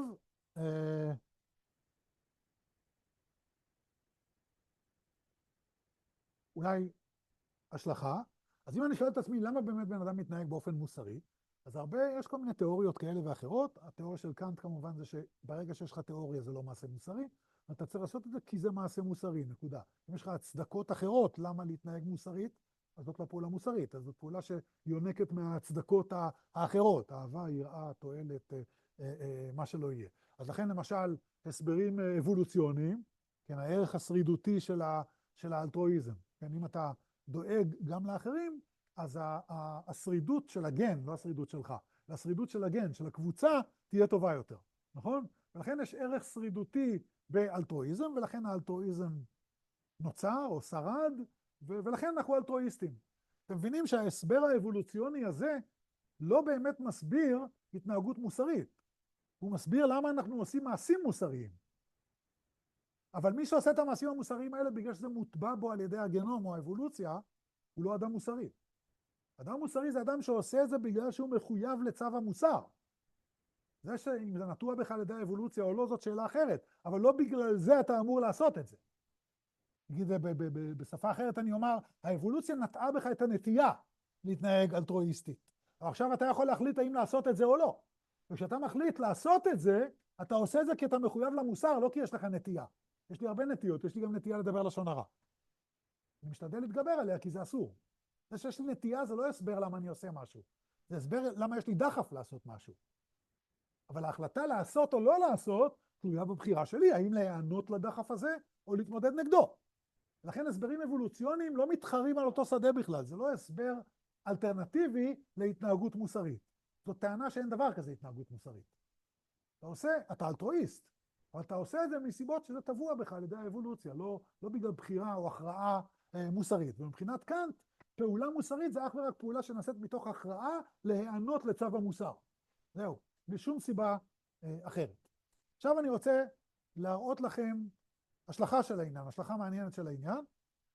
Speaker 3: אולי השלכה. אז אם אני שואל את עצמי, למה באמת בן אדם מתנהג באופן מוסרי? אז יש כל מיני תיאוריות כאלה ואחרות. התיאוריה של קאנט כמובן זה שברגע שיש לך תיאוריה זה לא מעשה מוסרי, אתה צריך לעשות את זה כי זה מעשה מוסרי, נקודה. אם יש לך הצדקות אחרות למה להתנהג מוסרית, אז זאת לא פעולה מוסרית, אז זאת פעולה שיונקת מההצדקות האחרות, אהבה, יראה, תועלת, מה שלא יהיה. אז לכן למשל הסברים אבולוציוניים, כן, הערך השרידותי של האלטרואיזם, כן, אם אתה דואג גם לאחרים, אז השרידות של הגן, לא השרידות שלך, השרידות של הגן, של הקבוצה, תהיה טובה יותר, נכון? ולכן יש ערך שרידותי באלטרואיזם, ולכן האלטרואיזם נוצר או שרד, ולכן אנחנו אלטרואיסטים. אתם מבינים שההסבר האבולוציוני הזה לא באמת מסביר התנהגות מוסרית. הוא מסביר למה אנחנו עושים מעשים מוסריים. אבל מי שעושה את המעשים המוסריים האלה בגלל שזה מוטבע בו על ידי הגנום או האבולוציה, הוא לא אדם מוסרי. אדם מוסרי זה אדם שעושה את זה בגלל שהוא מחויב לצו המוסר. זה שאם זה נטוע בך על ידי האבולוציה או לא, זאת שאלה אחרת, אבל לא בגלל זה אתה אמור לעשות את זה. נגיד, בשפה אחרת אני אומר, האבולוציה נטעה בך את הנטייה להתנהג אלטרואיסטית. אבל עכשיו אתה יכול להחליט האם לעשות את זה או לא. וכשאתה מחליט לעשות את זה, אתה עושה את זה כי אתה מחויב למוסר, לא כי יש לך נטייה. יש לי הרבה נטיות, יש לי גם נטייה לדבר לשון הרע. אני משתדל להתגבר עליה כי זה אסור. זה שיש לי נטייה זה לא הסבר למה אני עושה משהו. זה הסבר למה יש לי דחף לעשות משהו. אבל ההחלטה לעשות או לא לעשות, תלויה בבחירה שלי, האם להיענות לדחף הזה או להתמודד נגדו. לכן הסברים אבולוציוניים לא מתחרים על אותו שדה בכלל, זה לא הסבר אלטרנטיבי להתנהגות מוסרית. זאת טענה שאין דבר כזה התנהגות מוסרית. אתה אלטרואיסט, אבל אתה עושה את זה מסיבות שזה טבוע בך על ידי האבולוציה, לא בגלל בחירה או הכרעה מוסרית. ומבחינת קאנט, פעולה מוסרית זה אך ורק פעולה שנעשית מתוך הכרעה להיענות לצו המוסר. זהו, בשום סיבה אחרת. עכשיו אני רוצה להראות לכם השלכה של העניין, השלכה מעניינת של העניין.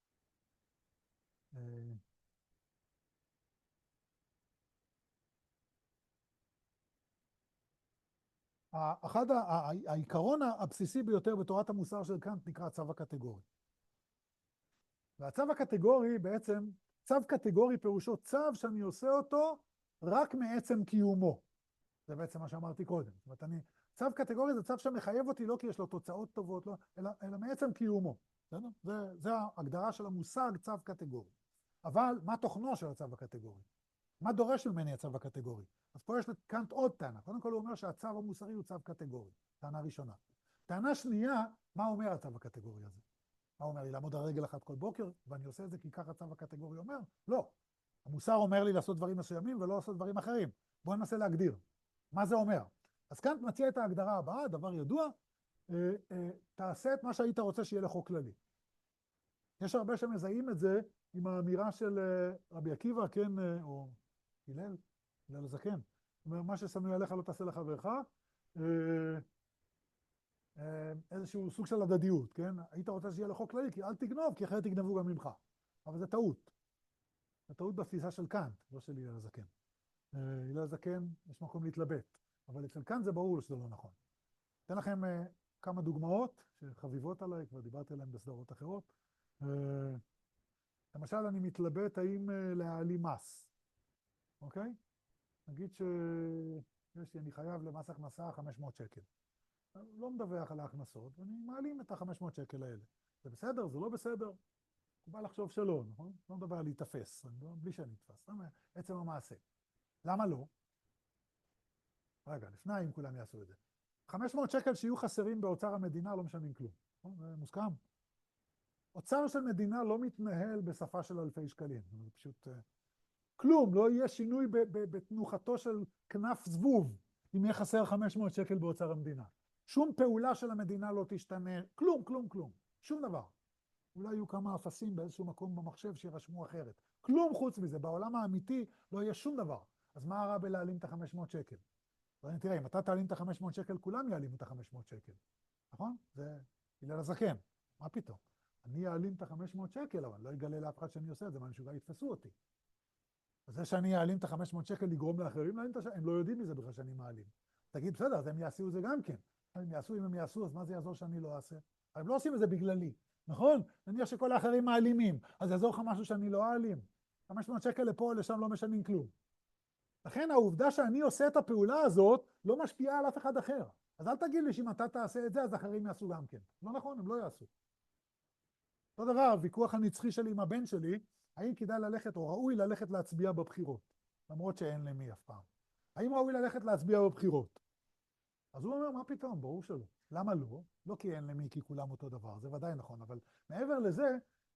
Speaker 3: העיקרון הבסיסי ביותר בתורת המוסר של קאנט נקרא צו הקטגורי. והצו הקטגורי בעצם, צו קטגורי פירושו צו שאני עושה אותו רק מעצם קיומו. זה בעצם מה שאמרתי קודם. זאת אומרת, צו קטגורי זה צו שמחייב אותי לא כי יש לו תוצאות טובות, לא, אלא מעצם קיומו. זה ההגדרה של המושג צו קטגורי. אבל מה תוכנו של הצו הקטגורי? מה דורש ממני הצו הקטגורי? אז פה יש לקאנט עוד טענה. קודם כל הוא אומר שהצו המוסרי הוא צו קטגורי. טענה ראשונה. טענה שנייה, מה אומר הצו הקטגורי הזה? מה אומר לי? לעמוד על רגל אחת כל בוקר, ואני עושה את זה כי ככה הצו הקטגורי אומר? לא. המוסר אומר לי לעשות דברים מסוימים ולא לעשות דברים אחרים. בואו ננסה להגדיר. מה זה אומר? אז קאנט מציע את ההגדרה הבאה, דבר ידוע, תעשה את מה שהיית רוצה שיהיה לחוק כללי. יש הרבה שמזהים את זה עם האמירה של רבי עקיבא, כן, או הלל הזקן. זאת אומרת, מה ששנוא עליך לא תעשה לחברך, איזשהו סוג של הדדיות, כן? היית רוצה שיהיה לחוק כללי, כי אל תגנוב, כי אחרת תגנבו גם ממך. אבל זה טעות. זה טעות בתפיסה של קאנט, לא של הלל הזקן. הלל הזקן, יש מקום להתלבט. אבל אצל קאנט זה ברור שזה לא נכון. אתן לכם כמה דוגמאות שחביבות עליי, כבר דיברתי עליהן בסדרות אחרות. למשל, אני מתלבט האם להעלים מס. אוקיי? נגיד שאני חייב למס הכנסה 500 שקל. לא מדווח על ההכנסות, ואני מעלים את ה-500 שקל האלה. זה בסדר? זה לא בסדר? הוא בא לחשוב שלא, נכון? לא מדבר על להתאפס, בלי שאני אתפס. עצם המעשה. למה לא? רגע, לפני אם כולם יעשו את זה. 500 שקל שיהיו חסרים באוצר המדינה לא משנים כלום. זה מוסכם. אוצר של מדינה לא מתנהל בשפה של אלפי שקלים. זה פשוט כלום, לא יהיה שינוי בתנוחתו של כנף זבוב, אם יהיה חסר 500 שקל באוצר המדינה. שום פעולה של המדינה לא תשתנה, כלום, כלום, כלום. שום דבר. אולי יהיו כמה אפסים באיזשהו מקום במחשב שירשמו אחרת. כלום חוץ מזה, בעולם האמיתי לא יהיה שום דבר. אז מה הרע בלהעלים את ה-500 שקל? תראה, אם אתה תעלים את ה-500 שקל, כולם יעלים את ה-500 שקל. נכון? זה הלל הזקן. מה פתאום? אני אעלים את ה-500 שקל, אבל לא אגלה לאף אחד שאני עושה את זה, מה משוגע יתפסו אותי. אז זה שאני אעלים את ה-500 שקל לגרום לאחרים להעלים את השקל, הם לא יודעים מזה בכלל שאני מעלים. תגיד, בסדר, אז הם יעשו את זה גם כן. אם הם יעשו, אז מה זה יעזור שאני לא אעשה? הם לא עושים את זה בגללי, נכון? נניח שכל האחרים מעלימים, אז יעזור לך משהו שאני לא אעלים. 500 שקל לפה או לשם לא משנים כלום. לכן העובדה שאני עושה את הפעולה הזאת לא משפיעה על אף אחד אחר. אז אל תגיד לי שאם אתה תעשה את זה, אז אחרים יעשו גם כן. לא נכון, הם לא יעשו. אותו דבר, הוויכוח הנצחי שלי עם הבן שלי, האם כדאי ללכת או ראוי ללכת להצביע בבחירות, למרות שאין למי אף פעם. האם ראוי ללכת להצביע בבחירות? אז הוא אומר, מה פתאום? ברור שלא. למה לא? לא כי אין למי, כי כולם אותו דבר, זה ודאי נכון, אבל מעבר לזה,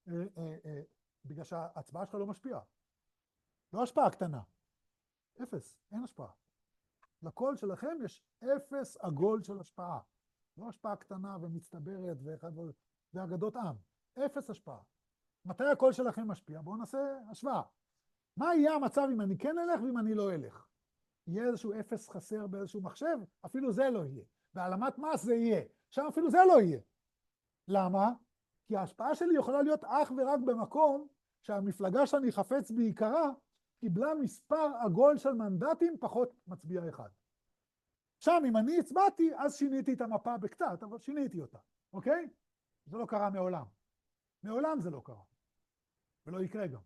Speaker 3: בגלל שההצבעה שלך לא משפיעה. לא השפעה קטנה. אפס, אין השפעה. לקול שלכם יש 0 עגול של השפעה. לא השפעה קטנה ומצטברת זה אגדות עם. 0 השפעה. מתי הקול שלכם משפיע? בואו נעשה השוואה. מה יהיה המצב אם אני כן אלך ואם אני לא אלך? יהיה איזשהו 0 חסר באיזשהו מחשב? אפילו זה לא יהיה. בהעלמת מס זה יהיה. שם אפילו זה לא יהיה. למה? כי ההשפעה שלי יכולה להיות אך ורק במקום שהמפלגה שאני חפץ בעיקרה קיבלה מספר עגול של מנדטים פחות מצביע אחד. שם אם אני הצבעתי, אז שיניתי את המפה בקצת, אבל שיניתי אותה, אוקיי? זה לא קרה מעולם. מעולם זה לא קרה. ולא יקרה גם.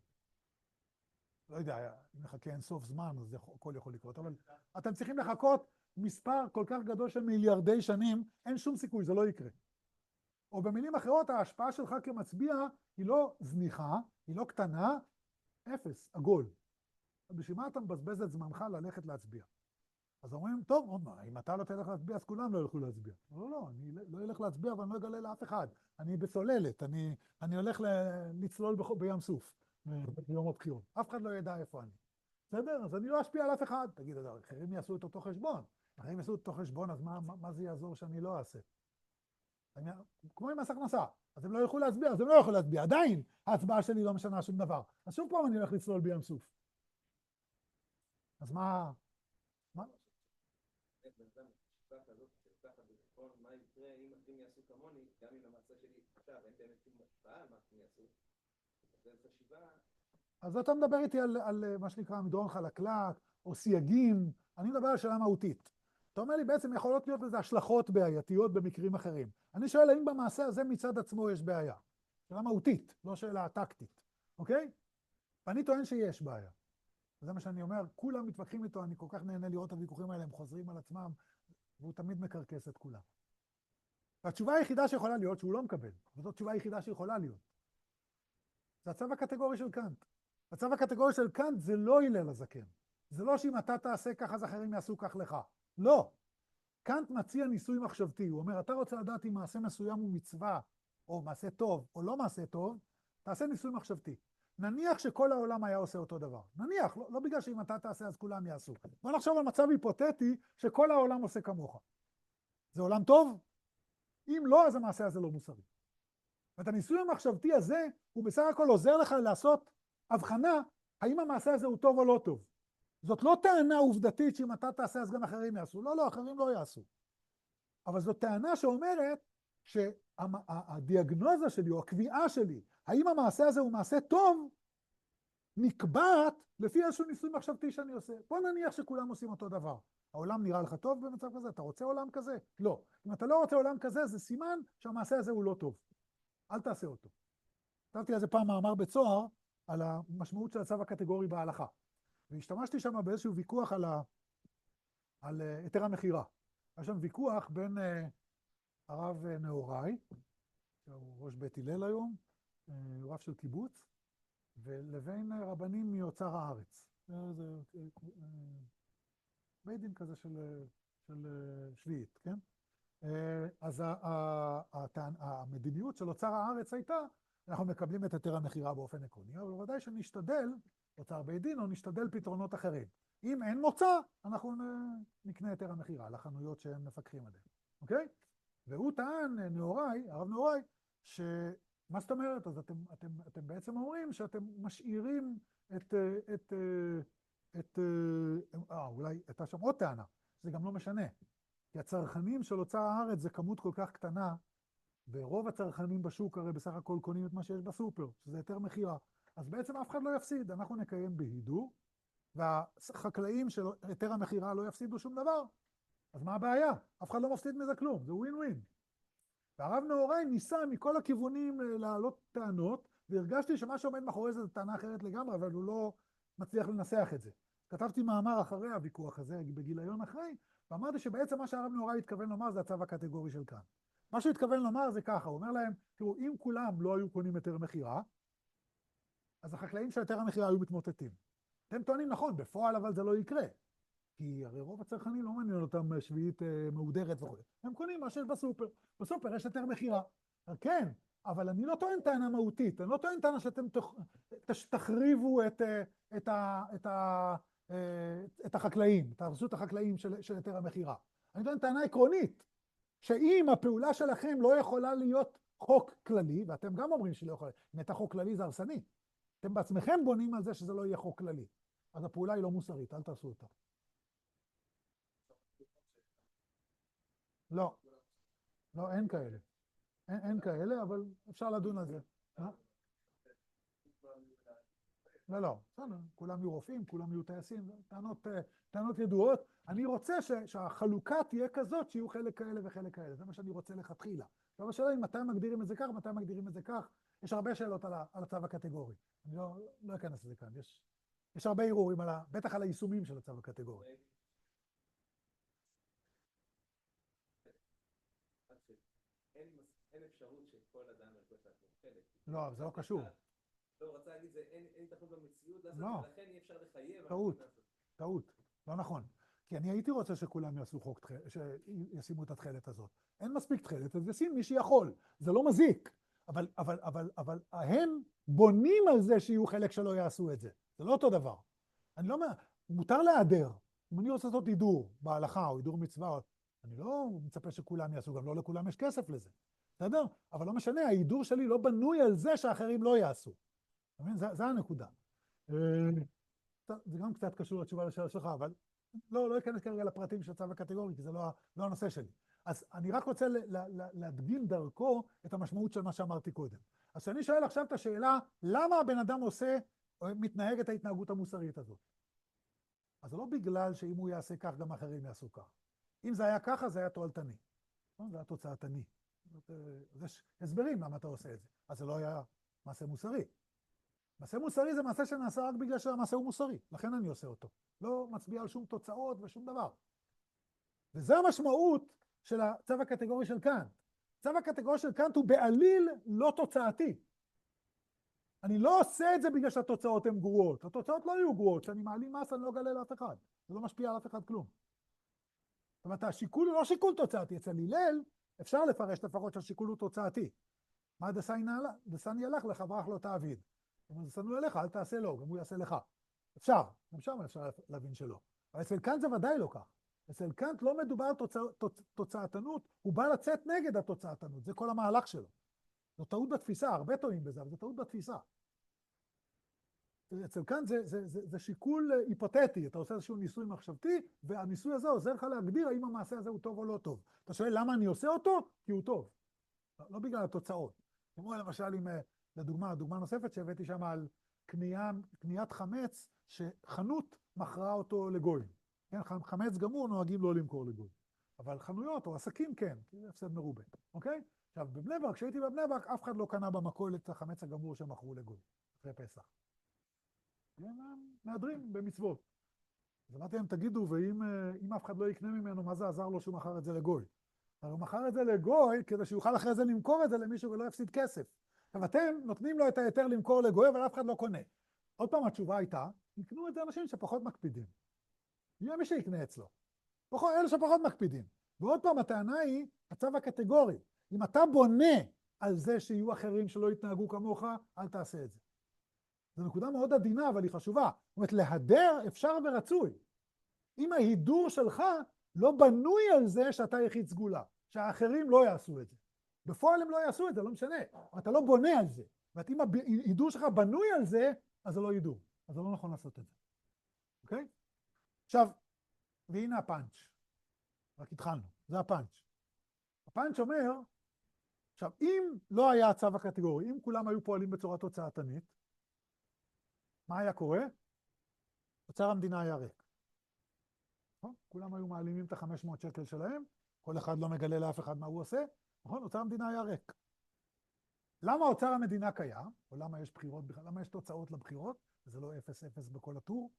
Speaker 3: לא יודע, אם נחכה אין סוף זמן, אז הכל יכול לקרות, אבל אתם צריכים לחכות מספר כל כך גדול של מיליארדי שנים, אין שום סיכוי, זה לא יקרה. או במילים אחרות, ההשפעה שלך כמצביע היא לא זניחה, היא לא קטנה, 0, עגול. בשביל מה אתה מבזבז את זמנך ללכת להצביע? אז אומרים, טוב, אם אתה לא תלך להצביע, אז כולם לא ילכו להצביע. לא, אני לא אלך להצביע, אבל אני לא אגלה לאף אחד. אני בסוללת, אני הולך לצלול בים סוף, ביום הבחירות. אף אחד לא ידע איפה אני. בסדר? אז אני לא אשפיע על אף אחד. תגיד, אחרים יעשו את אותו חשבון. אחרים יעשו את אותו חשבון, אז מה זה יעזור שאני לא אעשה? כמו עם מס הכנסה. אז הם לא ילכו להצביע, אז הם לא יכולים להצביע. עדיין, ההצבעה שלי לא משנה שום דבר. אז שוב פעם אני הולך לצלול בים סוף. אז מה
Speaker 2: יקרה אם אחרים יעשו כמוני, גם אם המעשה שלי עכשיו, אין באמת שום השפעה על מה אחרים יעשו, זה חשיבה.
Speaker 3: אז אתה מדבר איתי על מה שנקרא מדרון חלקלק, או סייגים, אני מדבר על שאלה מהותית. אתה אומר לי, בעצם יכולות להיות לזה השלכות בעייתיות במקרים אחרים. אני שואל, האם במעשה הזה מצד עצמו יש בעיה? שאלה מהותית, לא שאלה טקטית, אוקיי? ואני טוען שיש בעיה. זה מה שאני אומר, כולם מתווכחים איתו, אני כל כך נהנה לראות את הוויכוחים האלה, הם חוזרים על עצמם, והוא תמיד מקרקס את כולם. והתשובה היחידה שיכולה להיות שהוא לא מקבל, וזאת תשובה היחידה שיכולה להיות. זה הצו הקטגורי של קאנט. הצו הקטגורי של קאנט זה לא הלל הזקן. זה לא שאם אתה תעשה כך אז אחרים יעשו כך לך. לא. קאנט מציע ניסוי מחשבתי. הוא אומר, אתה רוצה לדעת אם מעשה מסוים הוא מצווה, או מעשה טוב, או לא מעשה טוב, תעשה ניסוי מחשבתי. נניח שכל העולם היה עושה אותו דבר. נניח, לא בגלל שאם אתה תעשה אז כולם יעשו. בוא נחשוב על מצב היפותטי שכל העולם עושה כמוך. זה עולם טוב? אם לא, אז המעשה הזה לא מוסרי. ואת הניסוי המחשבתי הזה, הוא בסך הכל עוזר לך לעשות הבחנה, האם המעשה הזה הוא טוב או לא טוב. זאת לא טענה עובדתית שאם אתה תעשה אז גם אחרים יעשו. לא, אחרים לא יעשו. אבל זאת טענה שאומרת שהדיאגנוזה שלי או הקביעה שלי, האם המעשה הזה הוא מעשה טוב, נקבעת לפי איזשהו ניסוי מחשבתי שאני עושה. בוא נניח שכולם עושים אותו דבר. העולם נראה לך טוב במצב כזה? אתה רוצה עולם כזה? לא. אם אתה לא רוצה עולם כזה, זה סימן שהמעשה הזה הוא לא טוב. אל תעשה אותו. כתבתי על זה פעם מאמר בצוהר, על המשמעות של הצו הקטגורי בהלכה. והשתמשתי שם באיזשהו ויכוח על היתר המכירה. היה שם ויכוח בין הרב נהוראי, שהוא ראש בית הלל היום, רב של קיבוץ, ולבין רבנים מאוצר הארץ. זה בית דין כזה של שביעית, כן? אז המדיניות של אוצר הארץ הייתה, אנחנו מקבלים את היתר המכירה באופן עקרוני, אבל ודאי שנשתדל, אוצר בית דין, או נשתדל פתרונות אחרים. אם אין מוצא, אנחנו נקנה היתר המכירה לחנויות שהם מפקחים עליהם, אוקיי? והוא טען, נהוראי, הרב נהוראי, מה זאת אומרת? אז אתם בעצם אומרים שאתם משאירים אולי הייתה שם עוד טענה, זה גם לא משנה. כי הצרכנים של אוצר הארץ זה כמות כל כך קטנה, ורוב הצרכנים בשוק הרי בסך הכל קונים את מה שיש בסופר, שזה יותר מכירה. אז בעצם אף אחד לא יפסיד, אנחנו נקיים בהידור, והחקלאים של היתר המכירה לא יפסידו שום דבר, אז מה הבעיה? אף אחד לא מפסיד מזה כלום, זה ווין ווין. והרב נהוראי ניסה מכל הכיוונים להעלות טענות, והרגשתי שמה שעומד מאחורי זה טענה אחרת לגמרי, אבל הוא לא מצליח לנסח את זה. כתבתי מאמר אחרי הוויכוח הזה, בגיליון אחרי, ואמרתי שבעצם מה שהרב נהוראי התכוון לומר זה הצו הקטגורי של כאן. מה שהוא התכוון לומר זה ככה, הוא אומר להם, תראו, אם כולם לא היו קונים היתר מכירה, אז החקלאים של היתר המכירה היו מתמוטטים. אתם טוענים נכון, בפועל אבל זה לא יקרה. כי הרי רוב הצרכנים לא מעניין אותם שביעית מהודרת וכו'. הם קונים מה שיש בסופר. בסופר יש היתר מכירה. כן, אבל אני לא טוען טענה מהותית. אני לא טוען טענה שאתם תחריבו את החקלאים, את הרשות החקלאים של היתר המכירה. אני טוען טענה עקרונית, שאם הפעולה שלכם לא יכולה להיות חוק כללי, ואתם גם אומרים שלא יכולה, אם הייתה חוק כללי זה הרסני. אתם בעצמכם בונים על זה שזה לא יהיה חוק כללי. אז הפעולה היא לא מוסרית, אל תעשו אותה. לא, לא, אין כאלה. אין כאלה, אבל אפשר לדון על זה. לא, לא, בסדר, כולם יהיו רופאים, כולם יהיו טייסים, טענות ידועות. אני רוצה שהחלוקה תהיה כזאת שיהיו חלק כאלה וחלק כאלה. זה מה שאני רוצה לכתחילה. עכשיו השאלה היא מתי מגדירים את זה כך, מתי מגדירים את זה כך. יש הרבה שאלות על הצו הקטגורי. אני לא אכנס לזה כאן. יש הרבה ערעורים, בטח על היישומים של הצו הקטגורי.
Speaker 2: אין אפשרות שכל אדם ירכוש לעצמו חלק.
Speaker 3: לא, זה לא קשור.
Speaker 2: לא, רוצה להגיד, אין תכנות במציאות, לכן אי אפשר לחייב.
Speaker 3: טעות, לא נכון. כי אני הייתי רוצה שכולם יעשו חוק, שישימו את התחלת הזאת. אין מספיק תחלת, אז ישים מי שיכול. זה לא מזיק. אבל הם בונים על זה שיהיו חלק שלא יעשו את זה. זה לא אותו דבר. אני לא אומר, מותר להיעדר. אם אני רוצה לעשות הידור בהלכה או הידור מצווה, אני לא מצפה שכולם יעשו, גם לא לכולם יש כסף לזה. בסדר? אבל לא משנה, ההידור שלי לא בנוי על זה שאחרים לא יעשו. זה הנקודה. זה גם קצת קשור לתשובה לשאלה שלך, אבל לא אכנס כרגע לפרטים של הצו הקטגורי, כי זה לא הנושא שלי. אז אני רק רוצה להדגים דרכו את המשמעות של מה שאמרתי קודם. אז כשאני שואל עכשיו את השאלה, למה הבן אדם מתנהג את ההתנהגות המוסרית הזאת? אז זה לא בגלל שאם הוא יעשה כך, גם אחרים יעשו כך. אם זה היה ככה, זה היה תועלתני. זה היה תוצאתני. אז יש הסברים למה אתה עושה את זה. אז זה לא היה מעשה מוסרי. מעשה מוסרי זה מעשה שנעשה רק בגלל שהמעשה הוא מוסרי. לכן אני עושה אותו. לא מצביע על שום תוצאות ושום דבר. וזו המשמעות של הצו הקטגורי של קאנט. הצו הקטגורי של קאנט הוא בעליל לא תוצאתי. אני לא עושה את זה בגלל שהתוצאות הן גרועות. התוצאות לא יהיו גרועות. כשאני מעלים מס אני לא אגלה לאף אחד. זה לא משפיע על אף אחד כלום. זאת אומרת, השיקול הוא לא שיקול תוצאתי. אצל הלל אפשר לפרש לפחות שהשיקול הוא תוצאתי. מה דסני הלך לך, ברח לא תעביד. אם זה שנוא אליך, אל תעשה לו, גם הוא יעשה לך. אפשר, גם שם אפשר להבין שלא. אבל אצל קאנט זה ודאי לא כך. אצל קאנט לא מדובר על תוצאתנות, הוא בא לצאת נגד התוצאתנות, זה כל המהלך שלו. זו טעות בתפיסה, הרבה טועים בזה, אבל זו טעות בתפיסה. אצל קאנט זה שיקול היפותטי, אתה עושה איזשהו ניסוי מחשבתי, והניסוי הזה עוזר לך להגדיר האם המעשה הזה הוא טוב או לא טוב. אתה שואל למה אני עושה אותו? כי הוא טוב. לא בגלל התוצאות. כמו למשל, לדוגמה נוספת שהבאתי שם על קניית חמץ, שחנות מכרה אותו לגוי. כן, חמץ גמור נוהגים לא למכור לגוי. אבל חנויות או עסקים כן, כי זה הפסד מרובה. אוקיי? עכשיו, בבני ברק, כשהייתי בבני ברק, אף אחד לא קנה במכולת את החמץ הגמור שמכרו לגוי, אחרי פסח. מהדרים במצוות. אז אמרתי להם, תגידו, ואם אף אחד לא יקנה ממנו, מה זה עזר לו שהוא מכר את זה לגוי? הרי הוא מכר את זה לגוי כדי שיוכל אחרי זה למכור את זה למישהו ולא יפסיד כסף. עכשיו אתם נותנים לו את היתר למכור לגוי, אבל אף אחד לא קונה. עוד פעם התשובה הייתה, יקנו את זה אנשים שפחות מקפידים. יהיה מי שיקנה אצלו. אלה שפחות מקפידים. ועוד פעם הטענה היא, הצו הקטגורי. אם אתה בונה על זה שיהיו אחרים שלא יתנהגו כמוך, אל תעשה את זה. זו נקודה מאוד עדינה, אבל היא חשובה. זאת אומרת, להדר אפשר ורצוי. אם ההידור שלך לא בנוי על זה שאתה יחיד סגולה, שהאחרים לא יעשו את זה. בפועל הם לא יעשו את זה, לא משנה. אתה לא בונה על זה. ואת אם ההידור שלך בנוי על זה, אז זה לא הידור. אז זה לא נכון לעשות את זה. אוקיי? עכשיו, והנה הפאנץ'. רק התחלנו. זה הפאנץ'. הפאנץ' אומר, עכשיו, אם לא היה הצו הקטגורי, אם כולם היו פועלים בצורה תוצאתנית, מה היה קורה? אוצר המדינה היה ריק. נכון? כולם היו מעלימים את ה-500 שקל שלהם, כל אחד לא מגלה לאף אחד מה הוא עושה, נכון? אוצר המדינה היה ריק. למה אוצר המדינה קיים? או למה יש בחירות בכלל? למה יש תוצאות לבחירות? וזה לא 0-0 בכל הטור?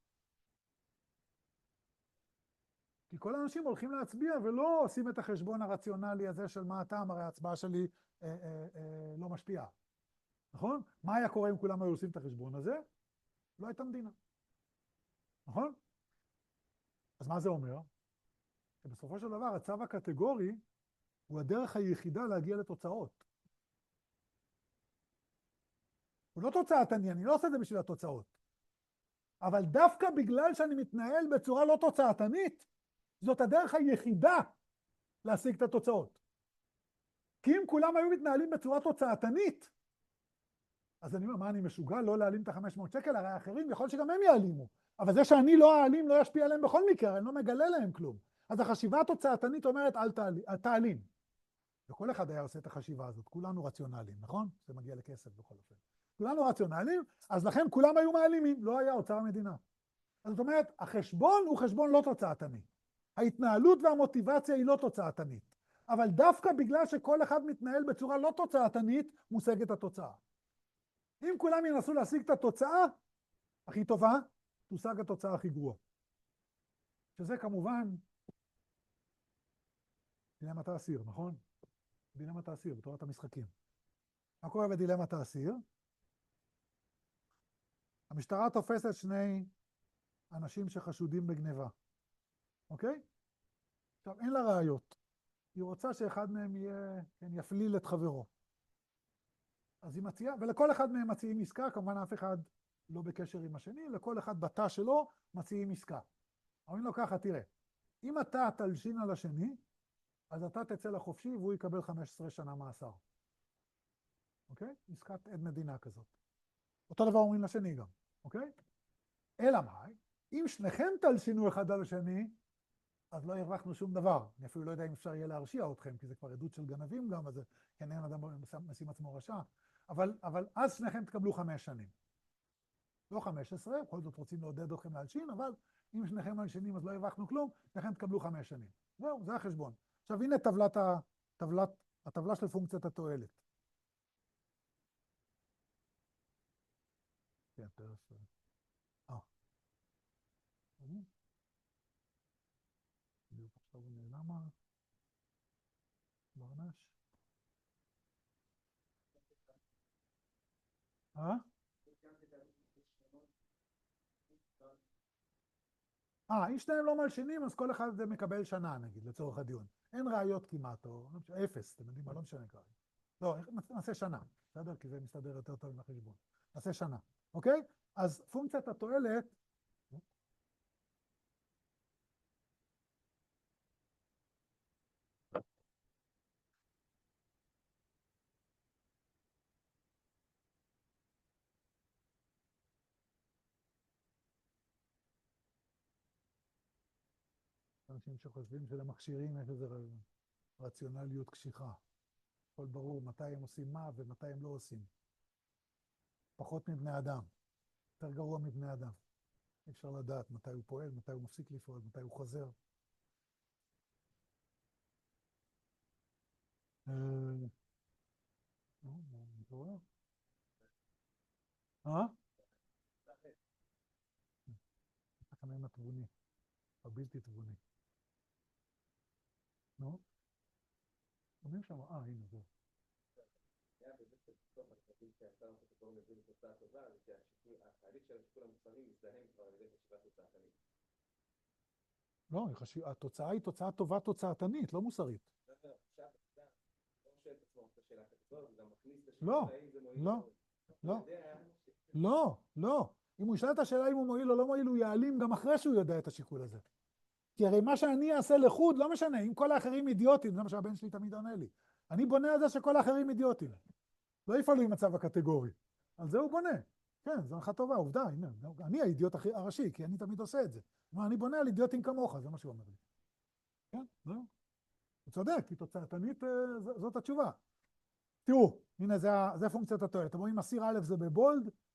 Speaker 3: כי כל האנשים הולכים להצביע ולא עושים את החשבון הרציונלי הזה של מה הטעם, הרי ההצבעה שלי לא משפיעה. נכון? מה היה קורה אם כולם היו עושים את החשבון הזה? לא הייתה מדינה. נכון? אז מה זה אומר? שבסופו של דבר הצו הקטגורי הוא הדרך היחידה להגיע לתוצאות. הוא לא תוצאתני, אני לא עושה את זה בשביל התוצאות. אבל דווקא בגלל שאני מתנהל בצורה לא תוצאתנית, זאת הדרך היחידה להשיג את התוצאות. כי אם כולם היו מתנהלים בצורה תוצאתנית, אז אני אומר, מה, אני משוגע לא להעלים את ה-500 שקל? הרי האחרים יכול שגם הם יעלימו. אבל זה שאני לא אעלים לא ישפיע עליהם בכל מקרה, אני לא מגלה להם כלום. אז החשיבה התוצאתנית אומרת, אל תעלים. וכל אחד היה עושה את החשיבה הזאת, כולנו רציונליים, נכון? זה מגיע לכסף בכל אופן. כולנו רציונליים, אז לכן כולם היו מעלימים, לא היה אוצר המדינה. אז זאת אומרת, החשבון הוא חשבון לא תוצאתני. ההתנהלות והמוטיבציה היא לא תוצאתנית. אבל דווקא בגלל שכל אחד מתנהל בצורה לא תוצאתנית, מושגת התוצאה. אם כולם ינסו להשיג את התוצאה הכי טובה, תושג התוצאה הכי גרועה. שזה כמובן דילמת האסיר, נכון? דילמת האסיר, בתורת המשחקים. מה קורה בדילמת האסיר? המשטרה תופסת שני אנשים שחשודים בגניבה. אוקיי? עכשיו, אין לה ראיות. היא רוצה שאחד מהם יפליל את חברו. אז היא מציעה, ולכל אחד מהם מציעים עסקה, כמובן אף אחד לא בקשר עם השני, לכל אחד בתא שלו מציעים עסקה. אומרים לו ככה, תראה, אם אתה תלשין על השני, אז אתה תצא לחופשי והוא יקבל 15 שנה מאסר. אוקיי? עסקת עד מדינה כזאת. אותו דבר אומרים לשני גם, אוקיי? אלא מה? אם שניכם תלשינו אחד על השני, אז לא הרווחנו שום דבר. אני אפילו לא יודע אם אפשר יהיה להרשיע אתכם, כי זה כבר עדות של גנבים גם, אז כן אין אדם משים עצמו רשע. אבל אז שניכם תקבלו 5 שנים. לא 15, בכל זאת רוצים לעודד אתכם להלשין, אבל אם שניכם מלשינים אז לא הרווחנו כלום, שניכם תקבלו 5 שנים. זהו, זה החשבון. עכשיו הנה הטבלה של פונקציית התועלת. כן, תרס. בדיוק עכשיו הוא נעלם. ברנש. אם שניהם לא מלשינים, אז כל אחד מקבל שנה, נגיד, לצורך הדיון. אין ראיות כמעט, או 0, אתם יודעים מה, לא משנה כרגע. לא, נעשה שנה, בסדר? כי זה מסתדר יותר טוב עם החשבון. נעשה שנה, אוקיי? אז פונקציית התועלת, אנשים שחושבים שלמכשירים יש איזו רציונליות קשיחה. הכל ברור מתי הם עושים מה ומתי הם לא עושים. פחות מבני אדם, יותר גרוע מבני אדם. אי אפשר לדעת מתי הוא פועל, מתי הוא מפסיק לפעול, מתי הוא חוזר. התחנן התבוני, הבלתי תבוני. נו? אומרים שם, הנה זה.
Speaker 2: היה בבית בסוף התחתים שהצעה הקטגוריה מביא לתוצאה טובה, זה שהתהליך של השיקול המוסרי מזדהם כבר על ידי חשיבה תוצאתנית.
Speaker 3: לא, התוצאה היא תוצאה טובה תוצאתנית, לא מוסרית.
Speaker 2: עכשיו אתה לא שואל את עצמו את השאלה הקטגוריה, הוא גם מכניס את השאלה האם זה מועיל.
Speaker 3: לא. אם הוא ישאל את השאלה אם הוא מועיל או לא מועיל, הוא יעלים גם אחרי שהוא יודע את השיקול הזה. כי הרי מה שאני אעשה לחוד, לא משנה, אם כל האחרים אידיוטים, זה מה שהבן שלי תמיד עונה לי. אני בונה על זה שכל האחרים אידיוטים. לא יפעלו עם מצב הקטגורי. על זה הוא בונה. כן, זו הנחה טובה, עובדה, הנה, אני האידיוט הראשי, כי אני תמיד עושה את זה. אני בונה על אידיוטים כמוך, זה מה שהוא אומר לי. כן, זהו. הוא צודק, כי תוצאתנית, זאת התשובה. תראו, הנה, זה פונקציית התועלת. אתם רואים, מסיר א' זה בבולד,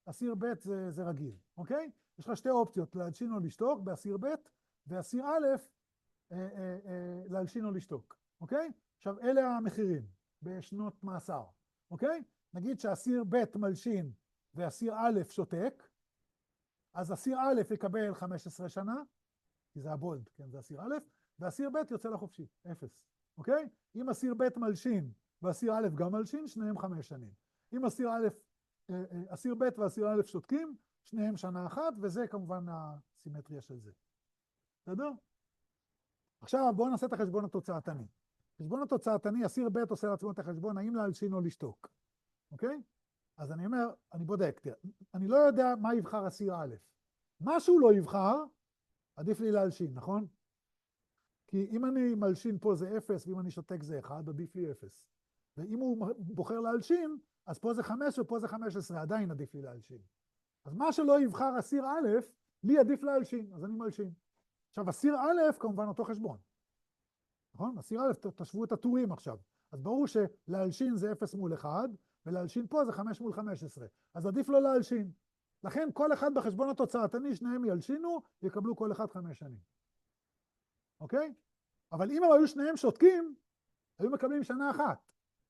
Speaker 3: אסיר ב' זה רגיל, אוקיי? יש לך שתי אופציות, להלשין או לשתוק באסיר ב', ואסיר א', להלשין או לשתוק, אוקיי? עכשיו, אלה המחירים בשנות מאסר, אוקיי? נגיד שאסיר ב' מלשין ואסיר א' שותק, אז אסיר א' יקבל 15 שנה, כי זה הבולד, כן, זה אסיר א', ואסיר ב' יוצא לחופשי, 0, אוקיי? אם אסיר ב' מלשין ואסיר א' גם מלשין, שניהם 5 שנים. אם אסיר ב' ואסיר א' שותקים, שניהם שנה אחת, וזה כמובן הסימטריה של זה. בסדר? עכשיו בואו נעשה את החשבון התוצאתני. חשבון התוצאתני, אסיר ב' עושה לעצמו את החשבון, האם להלשין או לשתוק. אוקיי? אז אני אומר, אני בודק, אני לא יודע מה יבחר אסיר א'. מה שהוא לא יבחר, עדיף לי להלשין, נכון? כי אם אני מלשין פה זה 0, ואם אני שותק זה 1, עדיף לי 0. ואם הוא בוחר להלשין, אז פה זה 5 ופה זה 15, עדיין עדיף לי להלשין. אז מה שלא יבחר אסיר א', לי עדיף להלשין, אז אני מלשין. עכשיו, אסיר א', כמובן אותו חשבון. נכון? אסיר א', תשוו את הטורים עכשיו. אז ברור שלהלשין זה 0 מול 1, ולהלשין פה זה 5 מול 15. אז עדיף לו להלשין. לכן כל אחד בחשבון התוצאתני, שניהם ילשינו, יקבלו כל אחד 5 שנים. אוקיי? אבל אם הם היו שניהם שותקים, היו מקבלים שנה אחת.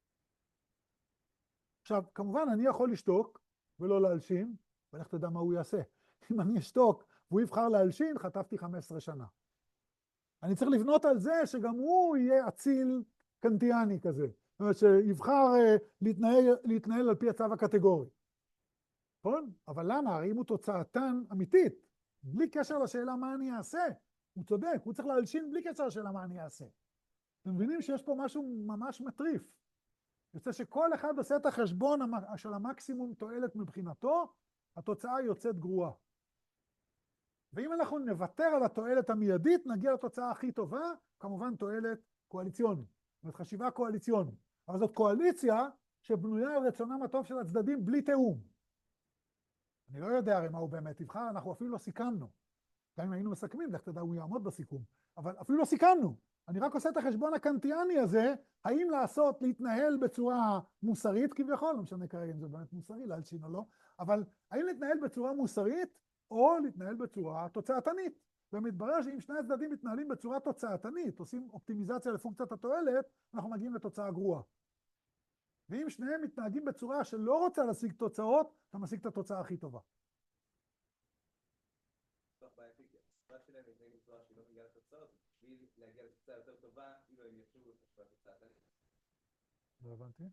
Speaker 3: עכשיו, כמובן, אני יכול לשתוק ולא להלשין, ולך תדע מה הוא יעשה. אם אני אשתוק והוא יבחר להלשין, חטפתי 15 שנה. אני צריך לבנות על זה שגם הוא יהיה אציל קנטיאני כזה. זאת אומרת, שיבחר להתנהל על פי הצו הקטגורי. נכון? אבל למה? הרי אם הוא תוצאתן אמיתית, בלי קשר לשאלה מה אני אעשה, הוא צודק, הוא צריך להלשין בלי קשר לשאלה מה אני אעשה. אתם מבינים שיש פה משהו ממש מטריף. יוצא שכל אחד עושה את החשבון של המקסימום תועלת מבחינתו, התוצאה יוצאת גרועה. ואם אנחנו נוותר על התועלת המיידית, נגיע לתוצאה הכי טובה, כמובן תועלת קואליציונית. זאת אומרת, חשיבה קואליציונית. אבל זאת קואליציה שבנויה על רצונם הטוב של הצדדים בלי תיאום. אני לא יודע הרי מה הוא באמת יבחר, אנחנו אפילו לא סיכמנו. גם אם היינו מסכמים, לך תדע, הוא יעמוד בסיכום. אבל אפילו לא סיכמנו. אני רק עושה את החשבון הקנטיאני הזה, האם להתנהל בצורה מוסרית כביכול, לא משנה כרגע אם זה באמת מוסרי, להלשין או לא, אבל האם להתנהל בצורה מוסרית, או להתנהל בצורה תוצאתנית. ומתברר שאם שני הצדדים מתנהלים בצורה תוצאתנית, עושים אופטימיזציה לפונקציית התועלת, אנחנו מגיעים לתוצאה גרועה. ואם שניהם מתנהגים בצורה שלא רוצה להשיג תוצאות, אתה משיג את התוצאה הכי טובה.
Speaker 2: שלהם מתנהגים בצורה שלא מגיעה לתוצאות, בשביל להגיע לתוצאה יותר טובה, אילו הם יחשבו לחשבה תוצאתנית.
Speaker 3: לא הבנתי.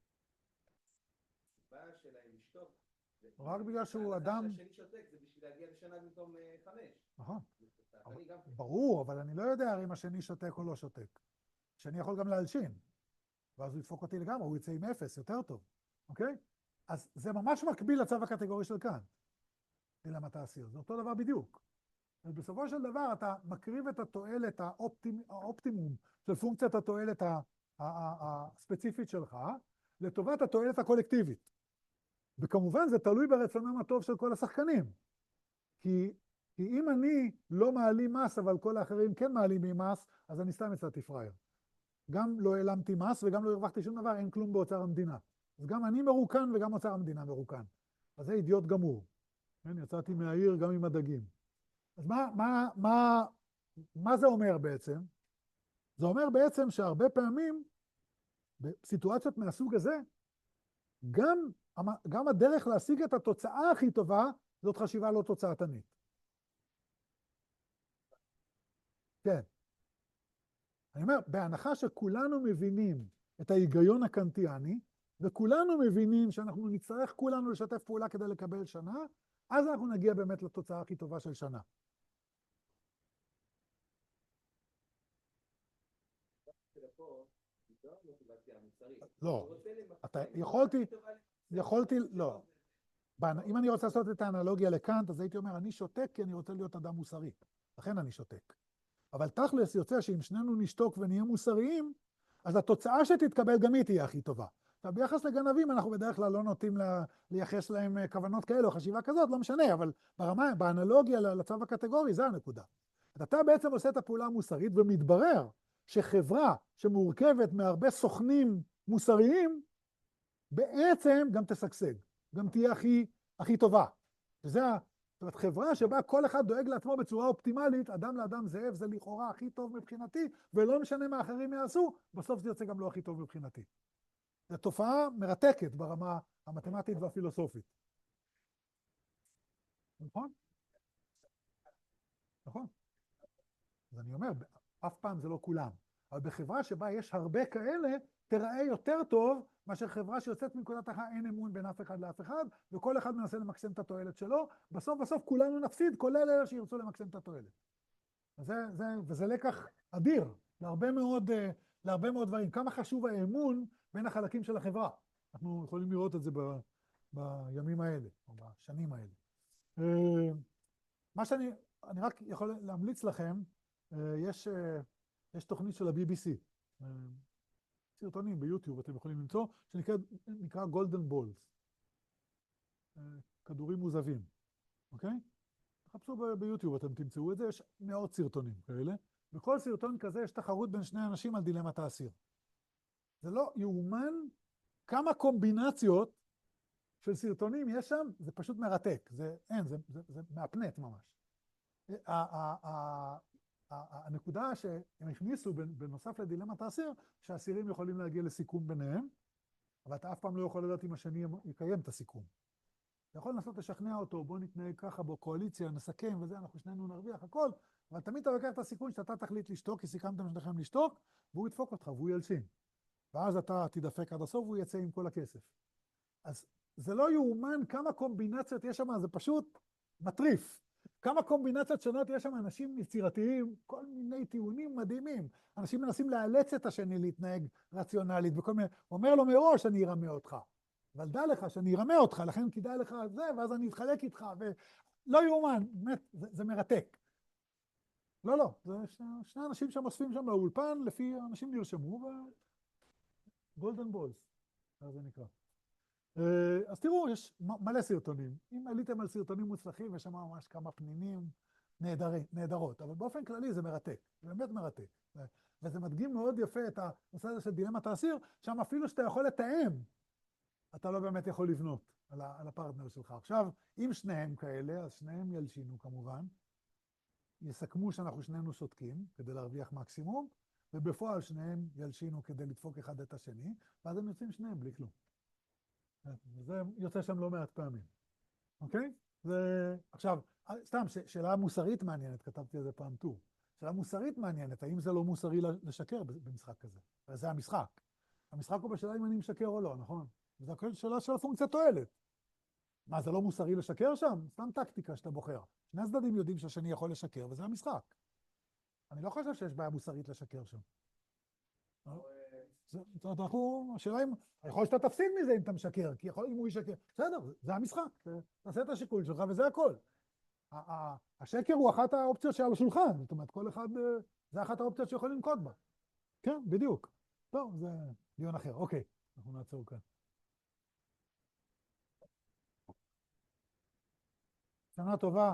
Speaker 2: הסיבה שלהם לשתוק.
Speaker 3: רק בגלל שהוא אדם...
Speaker 2: השני שותק, זה בשביל להגיע לשנה במקום 5.
Speaker 3: נכון. ברור, אבל אני לא יודע הרי אם השני שותק או לא שותק. השני יכול גם להלשין. ואז הוא ידפוק אותי לגמרי, הוא יצא עם 0, יותר טוב. אוקיי? אז זה ממש מקביל לצו הקטגורי של כאן. דילמת האסיר. זה אותו דבר בדיוק. ובסופו של דבר אתה מקריב את התועלת האופטימום של פונקציית התועלת הספציפית שלך לטובת התועלת הקולקטיבית. וכמובן זה תלוי ברצונם הטוב של כל השחקנים. כי אם אני לא מעלים מס, אבל כל האחרים כן מעלים ממס, אז אני סתם יצאתי פרייר. גם לא העלמתי מס וגם לא הרווחתי שום דבר, אין כלום באוצר המדינה. אז גם אני מרוקן וגם אוצר המדינה מרוקן. אז זה אידיוט גמור. יצאתי מהעיר גם עם הדגים. אז מה זה אומר בעצם? זה אומר בעצם שהרבה פעמים, בסיטואציות מהסוג הזה, גם הדרך להשיג את התוצאה הכי טובה, זאת חשיבה לא תוצאתנית. כן. אני אומר, בהנחה שכולנו מבינים את ההיגיון הקנטיאני, וכולנו מבינים שאנחנו נצטרך כולנו לשתף פעולה כדי לקבל שנה, אז אנחנו נגיע באמת לתוצאה הכי טובה של שנה. לא, יכולתי, לא. אם אני רוצה לעשות את האנלוגיה לקאנט, אז הייתי אומר, אני שותק כי אני רוצה להיות אדם מוסרי. לכן אני שותק. אבל תכלס יוצא שאם שנינו נשתוק ונהיה מוסריים, אז התוצאה שתתקבל גם היא תהיה הכי טובה. עכשיו, ביחס לגנבים, אנחנו בדרך כלל לא נוטים לייחס להם כוונות כאלו, חשיבה כזאת, לא משנה, אבל באנלוגיה לצו הקטגורי, זה הנקודה. אתה בעצם עושה את הפעולה המוסרית, ומתברר שחברה שמורכבת מהרבה סוכנים מוסריים, בעצם גם תשגשג, גם תהיה הכי טובה. זאת אומרת, חברה שבה כל אחד דואג לעצמו בצורה אופטימלית, אדם לאדם זאב, זה לכאורה הכי טוב מבחינתי, ולא משנה מה אחרים יעשו, בסוף זה יוצא גם לא הכי טוב מבחינתי. זו תופעה מרתקת ברמה המתמטית והפילוסופית. נכון? נכון. אז אני אומר, אף פעם זה לא כולם. אבל בחברה שבה יש הרבה כאלה, תראה יותר טוב מאשר חברה שיוצאת מנקודת הנחה אין אמון בין אף אחד לאף אחד, וכל אחד מנסה למקסם את התועלת שלו, בסוף כולנו נפסיד, כולל אלה שירצו למקסם את התועלת. וזה לקח אדיר להרבה מאוד דברים. כמה חשוב האמון בין החלקים של החברה. אנחנו יכולים לראות את זה בימים האלה, או בשנים האלה. מה שאני רק יכול להמליץ לכם, יש תוכנית של ה-BBC, סרטונים ביוטיוב אתם יכולים למצוא, שנקרא גולדן בולס, כדורים מוזבים, אוקיי? תחפשו ביוטיוב, אתם תמצאו את זה, יש מאות סרטונים כאלה, בכל סרטון כזה יש תחרות בין שני אנשים על דילמת האסיר. זה לא יאומן כמה קומבינציות של סרטונים יש שם, זה פשוט מרתק, זה מהפנט ממש. הנקודה שהם הכניסו בנוסף לדילמת האסיר, שהאסירים יכולים להגיע לסיכום ביניהם, אבל אתה אף פעם לא יכול לדעת אם השני יקיים את הסיכום. אתה יכול לנסות לשכנע אותו, בוא נתנהג ככה בקואליציה, נסכם וזה, אנחנו שנינו נרוויח הכל, אבל תמיד אתה לוקח את הסיכון שאתה תחליט לשתוק, כי סיכמתם שניכם לשתוק, והוא ידפוק אותך, והוא ילשין. ואז אתה תדפק עד הסוף, והוא יצא עם כל הכסף. אז זה לא יאומן כמה קומבינציות יש שם, זה פשוט מטריף. כמה קומבינציות שונות יש שם, אנשים יצירתיים, כל מיני טיעונים מדהימים. אנשים מנסים לאלץ את השני להתנהג רציונלית, וכל מיני, אומר לו מראש, אני ארמה אותך. אבל דע לך שאני ארמה אותך, לכן כדאי לך זה, ואז אני אתחלק איתך, ולא יאומן, באמת, זה מרתק. לא, זה שני אנשים שמוספים שם לאולפן, לפי אנשים נרשמו, גולדן בולס, זה נקרא. אז תראו, יש מלא סרטונים. אם עליתם על סרטונים מוצלחים, יש שם ממש כמה פנינים נהדרות, אבל באופן כללי זה מרתק, זה באמת מרתק. וזה מדגים מאוד יפה את הנושא הזה של דילמת האסיר, שם אפילו שאתה יכול לתאם, אתה לא באמת יכול לבנות על הפרטנר שלך. עכשיו, אם שניהם כאלה, אז שניהם ילשינו כמובן, יסכמו שאנחנו שנינו שותקים כדי להרוויח מקסימום, ובפועל שניהם ילשינו כדי לדפוק אחד את השני, ואז הם יוצאים שניהם בלי כלום. זה יוצא שם לא מעט פעמים, אוקיי? עכשיו, סתם, שאלה מוסרית מעניינת, כתבתי על זה פעם טור. שאלה מוסרית מעניינת, האם זה לא מוסרי לשקר במשחק כזה? זה המשחק. המשחק הוא בשאלה אם אני משקר או לא, נכון? זו שאלה של הפונקציה תועלת. מה, זה לא מוסרי לשקר שם? סתם טקטיקה שאתה בוחר. שני הצדדים יודעים שהשני יכול לשקר, וזה המשחק. אני לא חושב שיש בעיה מוסרית לשקר שם. זאת אומרת, השאלה אם, יכול שאתה תפסיד מזה אם אתה משקר, כי יכול אם הוא ישקר. בסדר, זה המשחק, תעשה את השיקול שלך וזה הכל. השקר הוא אחת האופציות שעל השולחן, זאת אומרת, כל אחד, זה אחת האופציות שיכול לנקוט בה. כן, בדיוק. טוב, זה דיון אחר. אוקיי, אנחנו נעצור כאן. שנה טובה.